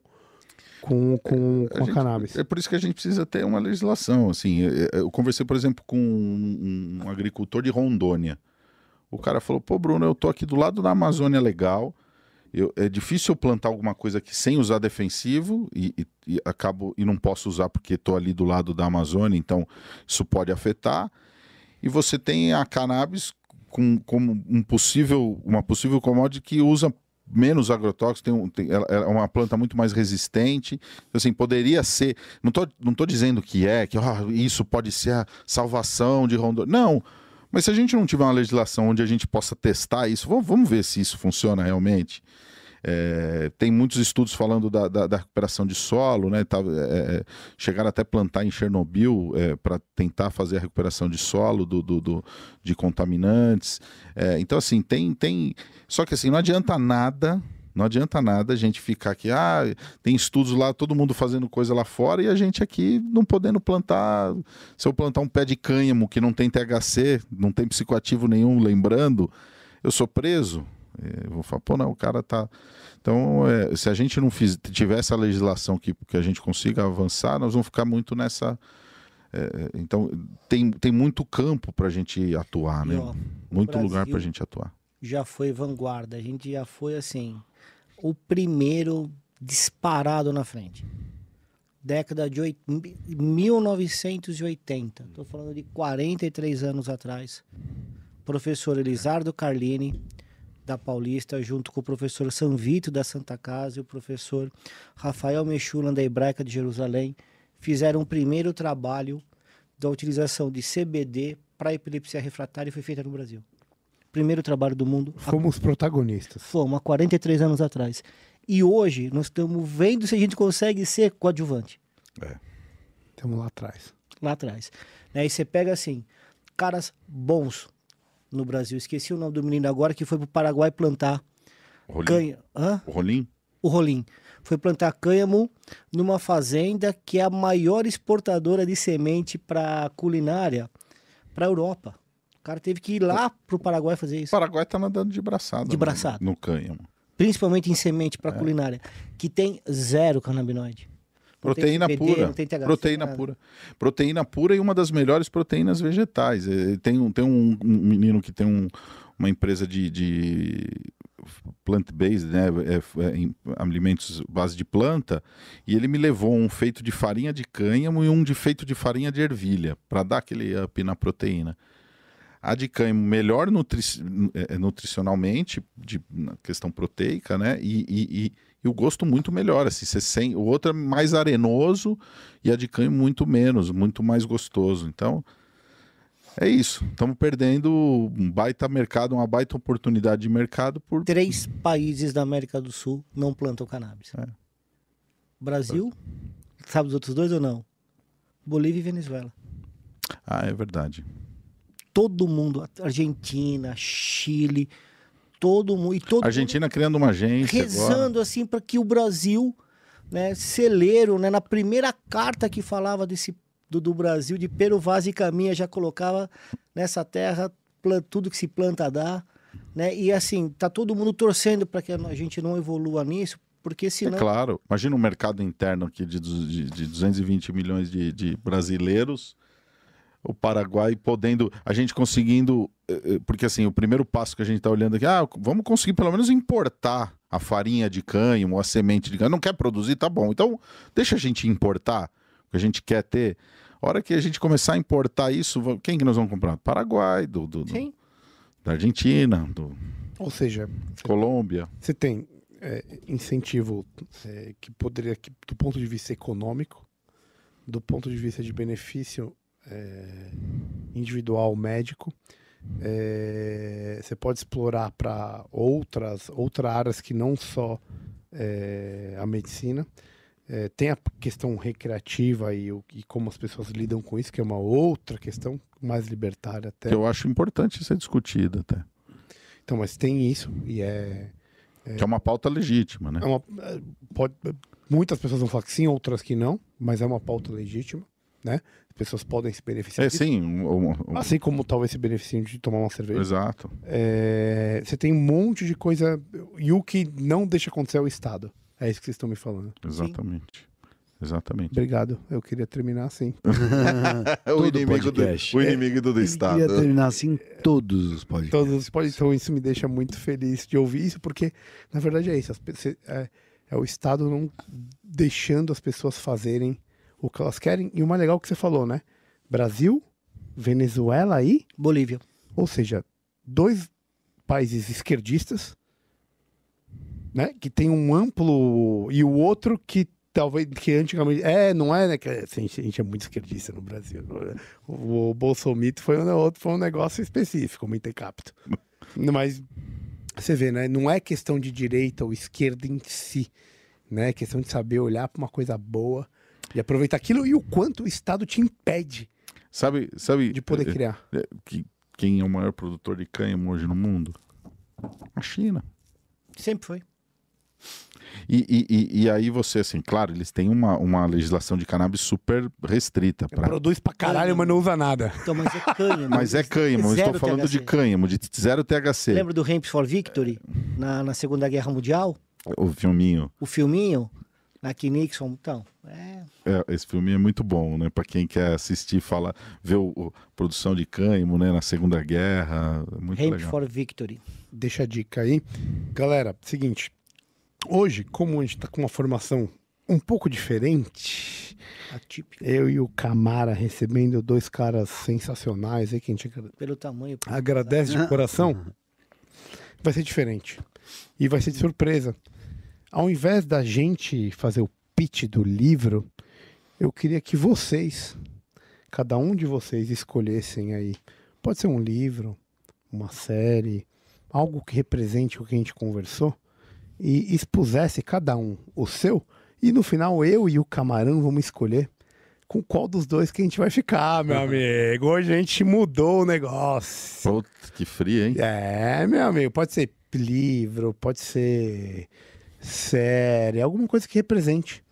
A: a cannabis.
D: É por isso que a gente precisa ter uma legislação. Assim, eu conversei, por exemplo, com um agricultor de Rondônia. O cara falou, pô, Bruno, eu tô aqui do lado da Amazônia Legal, é difícil eu plantar alguma coisa aqui sem usar defensivo e não posso usar porque tô ali do lado da Amazônia, então isso pode afetar. E você tem a cannabis como uma possível commodity que usa menos agrotóxicos, ela é uma planta muito mais resistente. Assim, poderia ser. Não tô dizendo que isso pode ser a salvação de Rondônia. Não. Mas se a gente não tiver uma legislação onde a gente possa testar isso, vamos ver se isso funciona realmente. Tem muitos estudos falando da recuperação de solo, né? Chegaram até a plantar em Chernobyl para tentar fazer a recuperação de solo de contaminantes. Então, assim, tem. Só que assim, não adianta nada a gente ficar aqui, tem estudos lá, todo mundo fazendo coisa lá fora e a gente aqui não podendo plantar. Se eu plantar um pé de cânhamo que não tem THC, não tem psicoativo nenhum, lembrando, eu sou preso. Eu vou falar, pô, não, o cara tá. Então, se a gente não tiver essa legislação que a gente consiga avançar, nós vamos ficar muito nessa. Então, tem muito campo para a gente atuar, né? Muito lugar para a gente atuar.
F: Já foi vanguarda, a gente já foi assim, o primeiro disparado na frente. Década de 1980, estou falando de 43 anos atrás. Professor Elisardo Carlini, da Paulista, junto com o professor Sanvito da Santa Casa e o professor Rafael Mechulan da Hebraica de Jerusalém, fizeram o primeiro trabalho da utilização de CBD para epilepsia refratária e foi feita no Brasil. Primeiro trabalho do mundo.
A: Fomos protagonistas.
F: Fomos, há 43 anos atrás. E hoje nós estamos vendo se a gente consegue ser coadjuvante.
A: Estamos lá atrás.
F: Lá atrás. Né? E você pega assim, caras bons no Brasil. Esqueci o nome do menino agora que foi para o Paraguai plantar cânhamo.
D: O Rolim?
F: O Rolim. Foi plantar cânhamo numa fazenda que é a maior exportadora de semente para culinária para a Europa. O cara teve que ir lá para o Paraguai fazer isso.
D: O Paraguai está nadando de braçada.
F: De braçada.
D: No cânhamo.
F: Principalmente em semente para culinária, que tem 0 canabinoide. Não
D: proteína
F: tem CBD,
D: pura.
F: Não tem THC,
D: proteína
F: nada.
D: pura. Proteína pura e uma das melhores proteínas vegetais. Tem um menino que tem uma empresa de plant-based, né? Alimentos base de planta, e ele me levou um feito de farinha de cânhamo e um de feito de farinha de ervilha, para dar aquele up na proteína. A de cânhamo melhor nutricionalmente, na questão proteica, né? E o gosto muito melhor. Assim, o outro é mais arenoso e a de cânhamo muito menos, muito mais gostoso. Então, é isso. Estamos perdendo um baita mercado, uma baita oportunidade de mercado por
F: 3 países da América do Sul não plantam cannabis. Brasil, sabe os outros 2 ou não? Bolívia e Venezuela.
D: É verdade.
F: Todo mundo, Argentina, Chile, todo mundo.
D: Argentina criando uma agência
F: rezando
D: agora.
F: Assim para que o Brasil, né, celeiro, né, na primeira carta que falava do Brasil, de Pero Vaz e Caminha, já colocava nessa terra tudo que se planta dá, né? E assim, tá todo mundo torcendo para que a gente não evolua nisso, porque senão...
D: É claro, imagina um mercado interno aqui de 220 milhões de brasileiros. o Paraguai podendo, a gente conseguindo, porque assim, o primeiro passo que a gente está olhando aqui, vamos conseguir pelo menos importar a farinha de cânhamo, a semente de cânhamo. Não quer produzir, tá bom. Então, deixa a gente importar o que a gente quer ter. A hora que a gente começar a importar isso, quem que nós vamos comprar? Paraguai, da Argentina,
A: Ou seja,
D: Colômbia.
A: você tem incentivo que poderia, do ponto de vista econômico, do ponto de vista de benefício individual médico, você pode explorar para outras áreas que não só a medicina. Tem a questão recreativa e como as pessoas lidam com isso, que é uma outra questão mais libertária até.
D: Que eu acho importante ser discutida até.
A: Então, mas tem isso e
D: que é uma pauta legítima, né?
A: Muitas pessoas vão falar que sim, outras que não, mas é uma pauta legítima, né? As pessoas podem se beneficiar disso.
D: Sim.
A: Assim como talvez se beneficiem de tomar uma cerveja.
D: Exato.
A: Você tem um monte de coisa. E o que não deixa acontecer é o Estado. É isso que vocês estão me falando.
D: Exatamente. Sim. Exatamente.
A: Obrigado. Eu queria terminar assim.
D: o inimigo do Estado.
B: Eu queria terminar assim todos os podcasts.
A: Então isso me deixa muito feliz de ouvir isso, porque na verdade é isso. É o Estado não deixando as pessoas fazerem o que elas querem. E o mais legal que você falou, né? Brasil, Venezuela e
F: Bolívia.
A: Ou seja, 2 países esquerdistas, né? Que tem um amplo... E o outro que talvez... Que antigamente... não é, né? Que, assim, a gente é muito esquerdista no Brasil. O Bolsomito foi um negócio específico, muito capto. Mas você vê, né? Não é questão de direita ou esquerda em si, né? É questão de saber olhar para uma coisa boa e aproveitar aquilo e o quanto o Estado te impede
D: sabe
A: de poder criar.
D: Quem é o maior produtor de cânhamo hoje no mundo? A China.
F: Sempre foi.
D: E aí você, assim, claro, eles têm uma legislação de cannabis super restrita.
A: Produz pra caralho, mas não usa nada.
F: Então, mas é cânhamo.
D: Mas é cânhamo, eu estou falando de cânhamo, de 0 THC.
F: Lembra do Hemp for Victory, na Segunda Guerra Mundial?
D: O filminho.
F: O filminho, na que Nixon, então...
D: esse filme é muito bom, né? Para quem quer assistir, ver a produção de cânhamo, né? Na Segunda Guerra, é muito legal.
F: Hemp for Victory.
A: Deixa a dica aí. Galera, seguinte... Hoje, como a gente está com uma formação um pouco diferente,
F: atípica,
A: eu e o Camara recebendo 2 caras sensacionais aí que a gente
F: pelo tamanho
A: agradece de coração, vai ser diferente. E vai ser de surpresa. Ao invés da gente fazer o pitch do livro, eu queria que vocês, cada um de vocês, escolhessem aí. Pode ser um livro, uma série, algo que represente o que a gente conversou. E expusesse cada um o seu, e no final eu e o Camarão vamos escolher com qual dos 2 que a gente vai ficar, meu amigo. Hoje a gente mudou o negócio.
D: Putz, que frio, hein?
A: Meu amigo, pode ser livro, pode ser série, alguma coisa que represente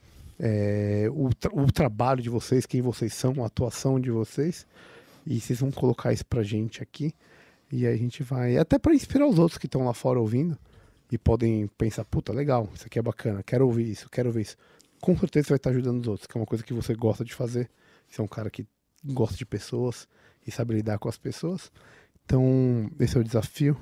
A: o trabalho de vocês, quem vocês são, a atuação de vocês, e vocês vão colocar isso pra gente aqui, e a gente vai, até para inspirar os outros que estão lá fora ouvindo, e podem pensar, puta, legal, isso aqui é bacana, quero ouvir isso. Com certeza você vai estar ajudando os outros, que é uma coisa que você gosta de fazer. Você é um cara que gosta de pessoas e sabe lidar com as pessoas. Então, esse é o desafio.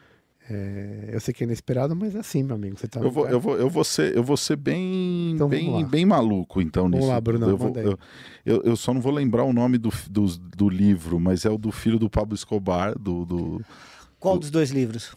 A: Eu sei que é inesperado, mas é assim, meu amigo. Você tá
D: eu vou ser bem,
A: então,
D: bem maluco, então,
A: vamos
D: nisso.
A: Lá, Bruno,
D: eu só não vou lembrar o nome do livro, mas é o do filho do Pablo Escobar,
F: Qual dos 2 livros?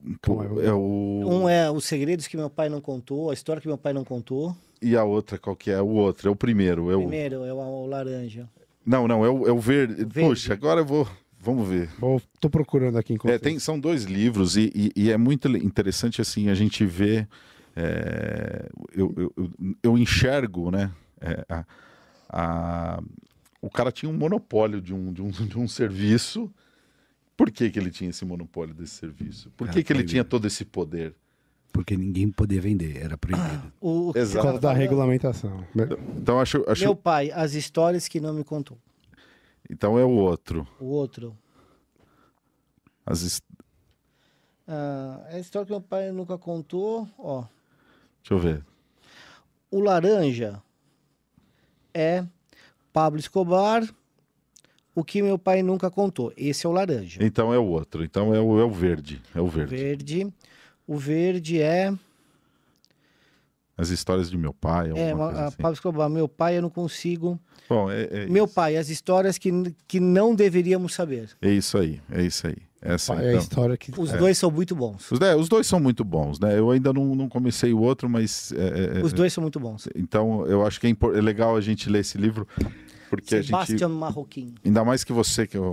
F: Um é Os Segredos que Meu Pai Não Contou, A História que Meu Pai Não Contou.
D: E a outra, qual que é? O outro, é o primeiro.
F: O primeiro é o laranja.
D: Não, é o verde. Poxa, agora eu vou... Vamos ver.
A: Tô procurando aqui.
D: São 2 livros e é muito interessante, assim, a gente ver... eu enxergo, né? O cara tinha um monopólio de um serviço. Por que ele tinha esse monopólio desse serviço? Por que ele tinha todo esse poder?
B: Porque ninguém podia vender, era proibido.
A: Por causa da regulamentação.
D: Então, acho...
F: Meu pai, As Histórias que Não Me Contou.
D: Então é o outro.
F: O outro.
D: A
F: história que meu pai nunca contou, ó.
D: Deixa eu ver.
F: O laranja é Pablo Escobar, O que meu pai nunca contou. Esse é o laranja.
D: Então é o outro. Então é o verde. É o verde.
F: O verde é...
D: As histórias de meu pai. Alguma coisa assim.
F: Pablo Escobar, meu pai eu não consigo...
D: Bom,
F: Meu pai, as histórias que não deveríamos saber.
D: É isso aí. É isso aí. Essa,
A: É a história que...
F: Os dois são muito bons.
D: Os dois são muito bons, né? Eu ainda não comecei o outro, mas...
F: Os dois são muito bons.
D: Então, eu acho que é legal a gente ler esse livro, porque
F: Sebastião
D: a gente...
F: Marroquim.
D: Ainda mais que você, que é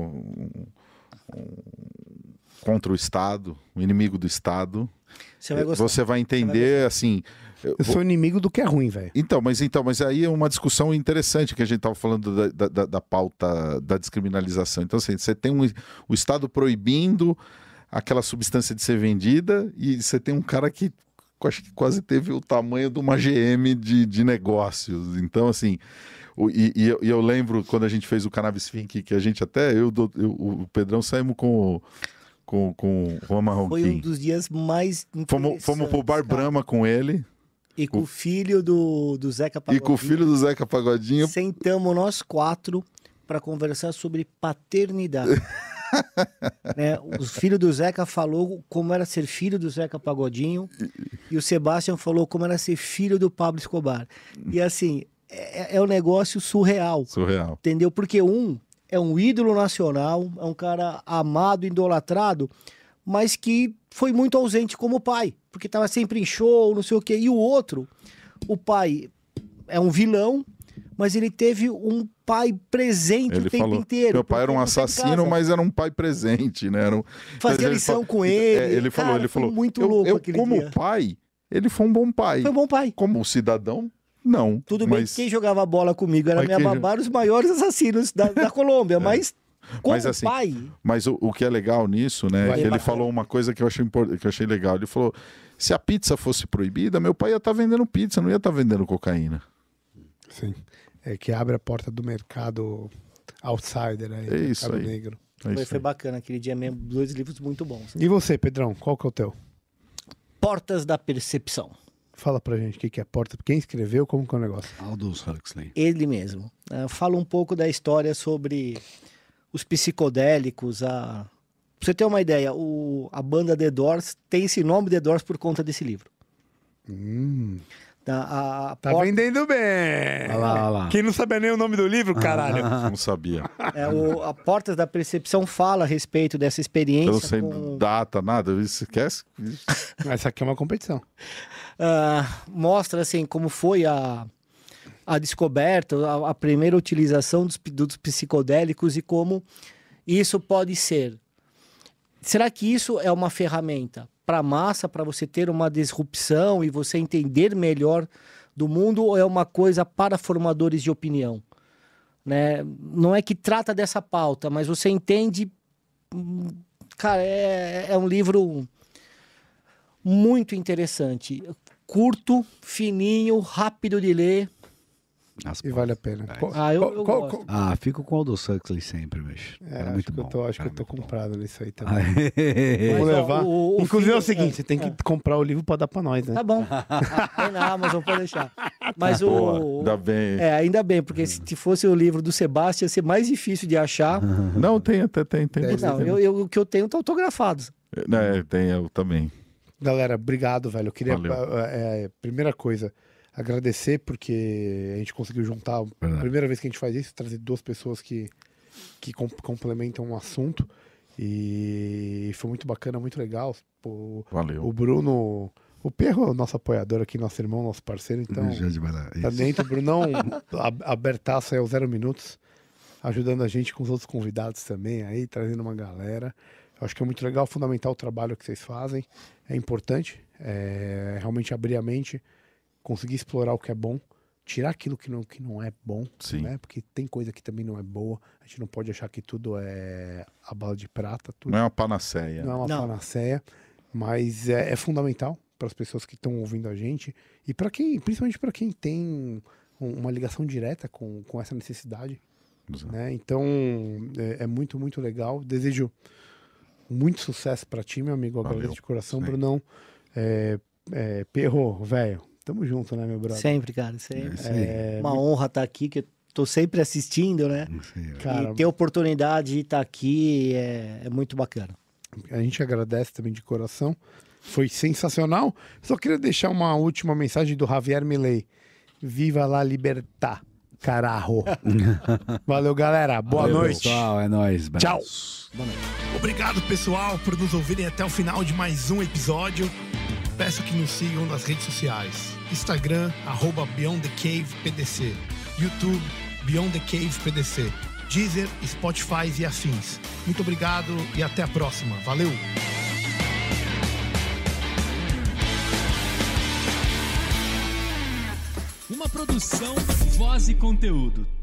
D: contra o Estado, o inimigo do Estado,
F: Você vai gostar.
D: você vai entender, assim...
A: Eu sou inimigo do que é ruim, velho.
D: Então, mas aí é uma discussão interessante que a gente estava falando da pauta da descriminalização. Então, assim, você tem o Estado proibindo aquela substância de ser vendida e você tem um cara que acho que quase teve o tamanho de uma GM de negócios. Então, assim, eu lembro quando a gente fez o Cannabis Fink, que a gente até, o Pedrão saímos com o Marroquim.
F: Foi um dos dias mais interessantes.
D: Fomos pro Bar Brahma com ele.
F: E com o filho do Zeca Pagodinho.
D: E com o filho do Zeca Pagodinho.
F: Sentamos nós 4 para conversar sobre paternidade. Né? O filho do Zeca falou como era ser filho do Zeca Pagodinho e o Sebastião falou como era ser filho do Pablo Escobar. E assim, é um negócio surreal.
D: Surreal.
F: Entendeu? Porque é um ídolo nacional, é um cara amado, idolatrado, mas que foi muito ausente como pai, porque estava sempre em show, não sei o quê. E o outro, o pai é um vilão, mas ele teve um pai presente o tempo inteiro.
D: Meu pai era um assassino, mas era um pai presente, né?
F: Fazia lição com ele.
D: Ele falou,
F: muito louco aquele
D: como
F: dia.
D: Pai, ele foi um bom pai.
F: Foi um bom pai.
D: Como cidadão, não.
F: Tudo bem que quem jogava bola comigo era minha babá, os maiores assassinos da Colômbia, mas... Como
D: mas, assim,
F: pai.
D: Mas o que é legal nisso, né? É que ele falou uma coisa que eu achei legal. Ele falou: se a pizza fosse proibida, meu pai ia estar vendendo pizza, não ia estar vendendo cocaína.
A: Sim. É que abre a porta do mercado outsider aí.
D: É isso
A: mercado
D: aí.
A: negro.
F: Foi bacana aquele dia mesmo. 2 livros muito bons.
A: E você, Pedrão, qual que é o teu?
F: Portas da Percepção.
A: Fala pra gente o que é porta. Quem escreveu, como que é o negócio?
B: Aldous Huxley.
F: Ele mesmo. Fala um pouco da história sobre os psicodélicos. Pra você ter uma ideia, a banda The Doors tem esse nome The Doors por conta desse livro.
A: Tá vendendo bem!
B: Olha lá.
A: Quem não sabia nem o nome do livro, caralho.
D: Não sabia.
F: A Portas da Percepção fala a respeito dessa experiência.
D: Eu não sei data, nada. Esquece.
A: Essa aqui é uma competição.
F: Mostra assim como foi a descoberta, a primeira utilização dos psicodélicos e como isso pode ser. Será que isso é uma ferramenta para a massa, para você ter uma disrupção e você entender melhor do mundo, ou é uma coisa para formadores de opinião? Né? Não é que trata dessa pauta, mas você entende... Cara, é um livro muito interessante. Curto, fininho, rápido de ler.
A: E vale a pena.
F: Eu gosto.
B: Fico com o Aldous Huxley sempre, mas era muito bom.
A: Acho que eu tô comprado nisso aí também.
F: Mas,
A: Vou levar. Inclusive é o
F: filho-
A: seguinte, você tem que comprar o livro pra dar pra nós, né?
F: Tá bom. Tem na Amazon, pode deixar. Mas
D: Boa, ainda bem.
F: ainda bem, porque se fosse o livro do Sebastião, ia ser mais difícil de achar.
D: Não, tem até, tem.
F: Não, o que eu tenho tá autografado.
D: Tem, eu também.
A: Galera, obrigado, velho. Eu queria,
D: Valeu.
A: primeira coisa, agradecer porque a gente conseguiu juntar, a primeira vez que a gente faz isso, trazer 2 pessoas que complementam um assunto. E foi muito bacana, muito legal.
D: Valeu.
A: O Bruno, o Perro é o nosso apoiador aqui, nosso irmão, nosso parceiro, então tá dentro. O Brunão, abertaço aí aos 0 minutos, ajudando a gente com os outros convidados também aí, trazendo uma galera. Eu acho que é muito legal, fundamental o trabalho que vocês fazem. É importante, realmente abrir a mente, conseguir explorar o que é bom, tirar aquilo que não é bom,
D: Sim.
A: né? Porque tem coisa que também não é boa. A gente não pode achar que tudo é a bala de prata. Tudo
D: Não é uma panaceia.
A: não é uma panaceia, mas é fundamental para as pessoas que estão ouvindo a gente e para principalmente para quem tem uma ligação direta com essa necessidade,
D: Exato.
A: né? Então é muito, muito legal. Desejo muito sucesso para ti, meu amigo.
D: Valeu.
A: Agradeço de coração,
D: Sim.
A: Brunão. Perro, velho. Tamo junto, né, meu brother?
F: Sempre, cara, sempre.
B: É isso aí.
F: Uma honra estar aqui, que eu tô sempre assistindo, né?
A: Cara,
F: E ter a oportunidade de estar aqui é muito bacana.
A: a gente agradece também de coração. Foi sensacional. Só queria deixar uma última mensagem do Javier Milei. Viva la libertad, carajo. Valeu, galera. Boa
B: Valeu,
A: noite.
B: pessoal, é nóis.
A: Tchau.
B: Abraço.
A: Obrigado, pessoal, por nos ouvirem até o final de mais um episódio. Peço que nos sigam nas redes sociais. Instagram, @BeyondTheCavePDC. YouTube, Beyond the Cave PDC. Deezer, Spotify e afins. Muito obrigado e até a próxima. Valeu!
G: Uma produção, voz e conteúdo.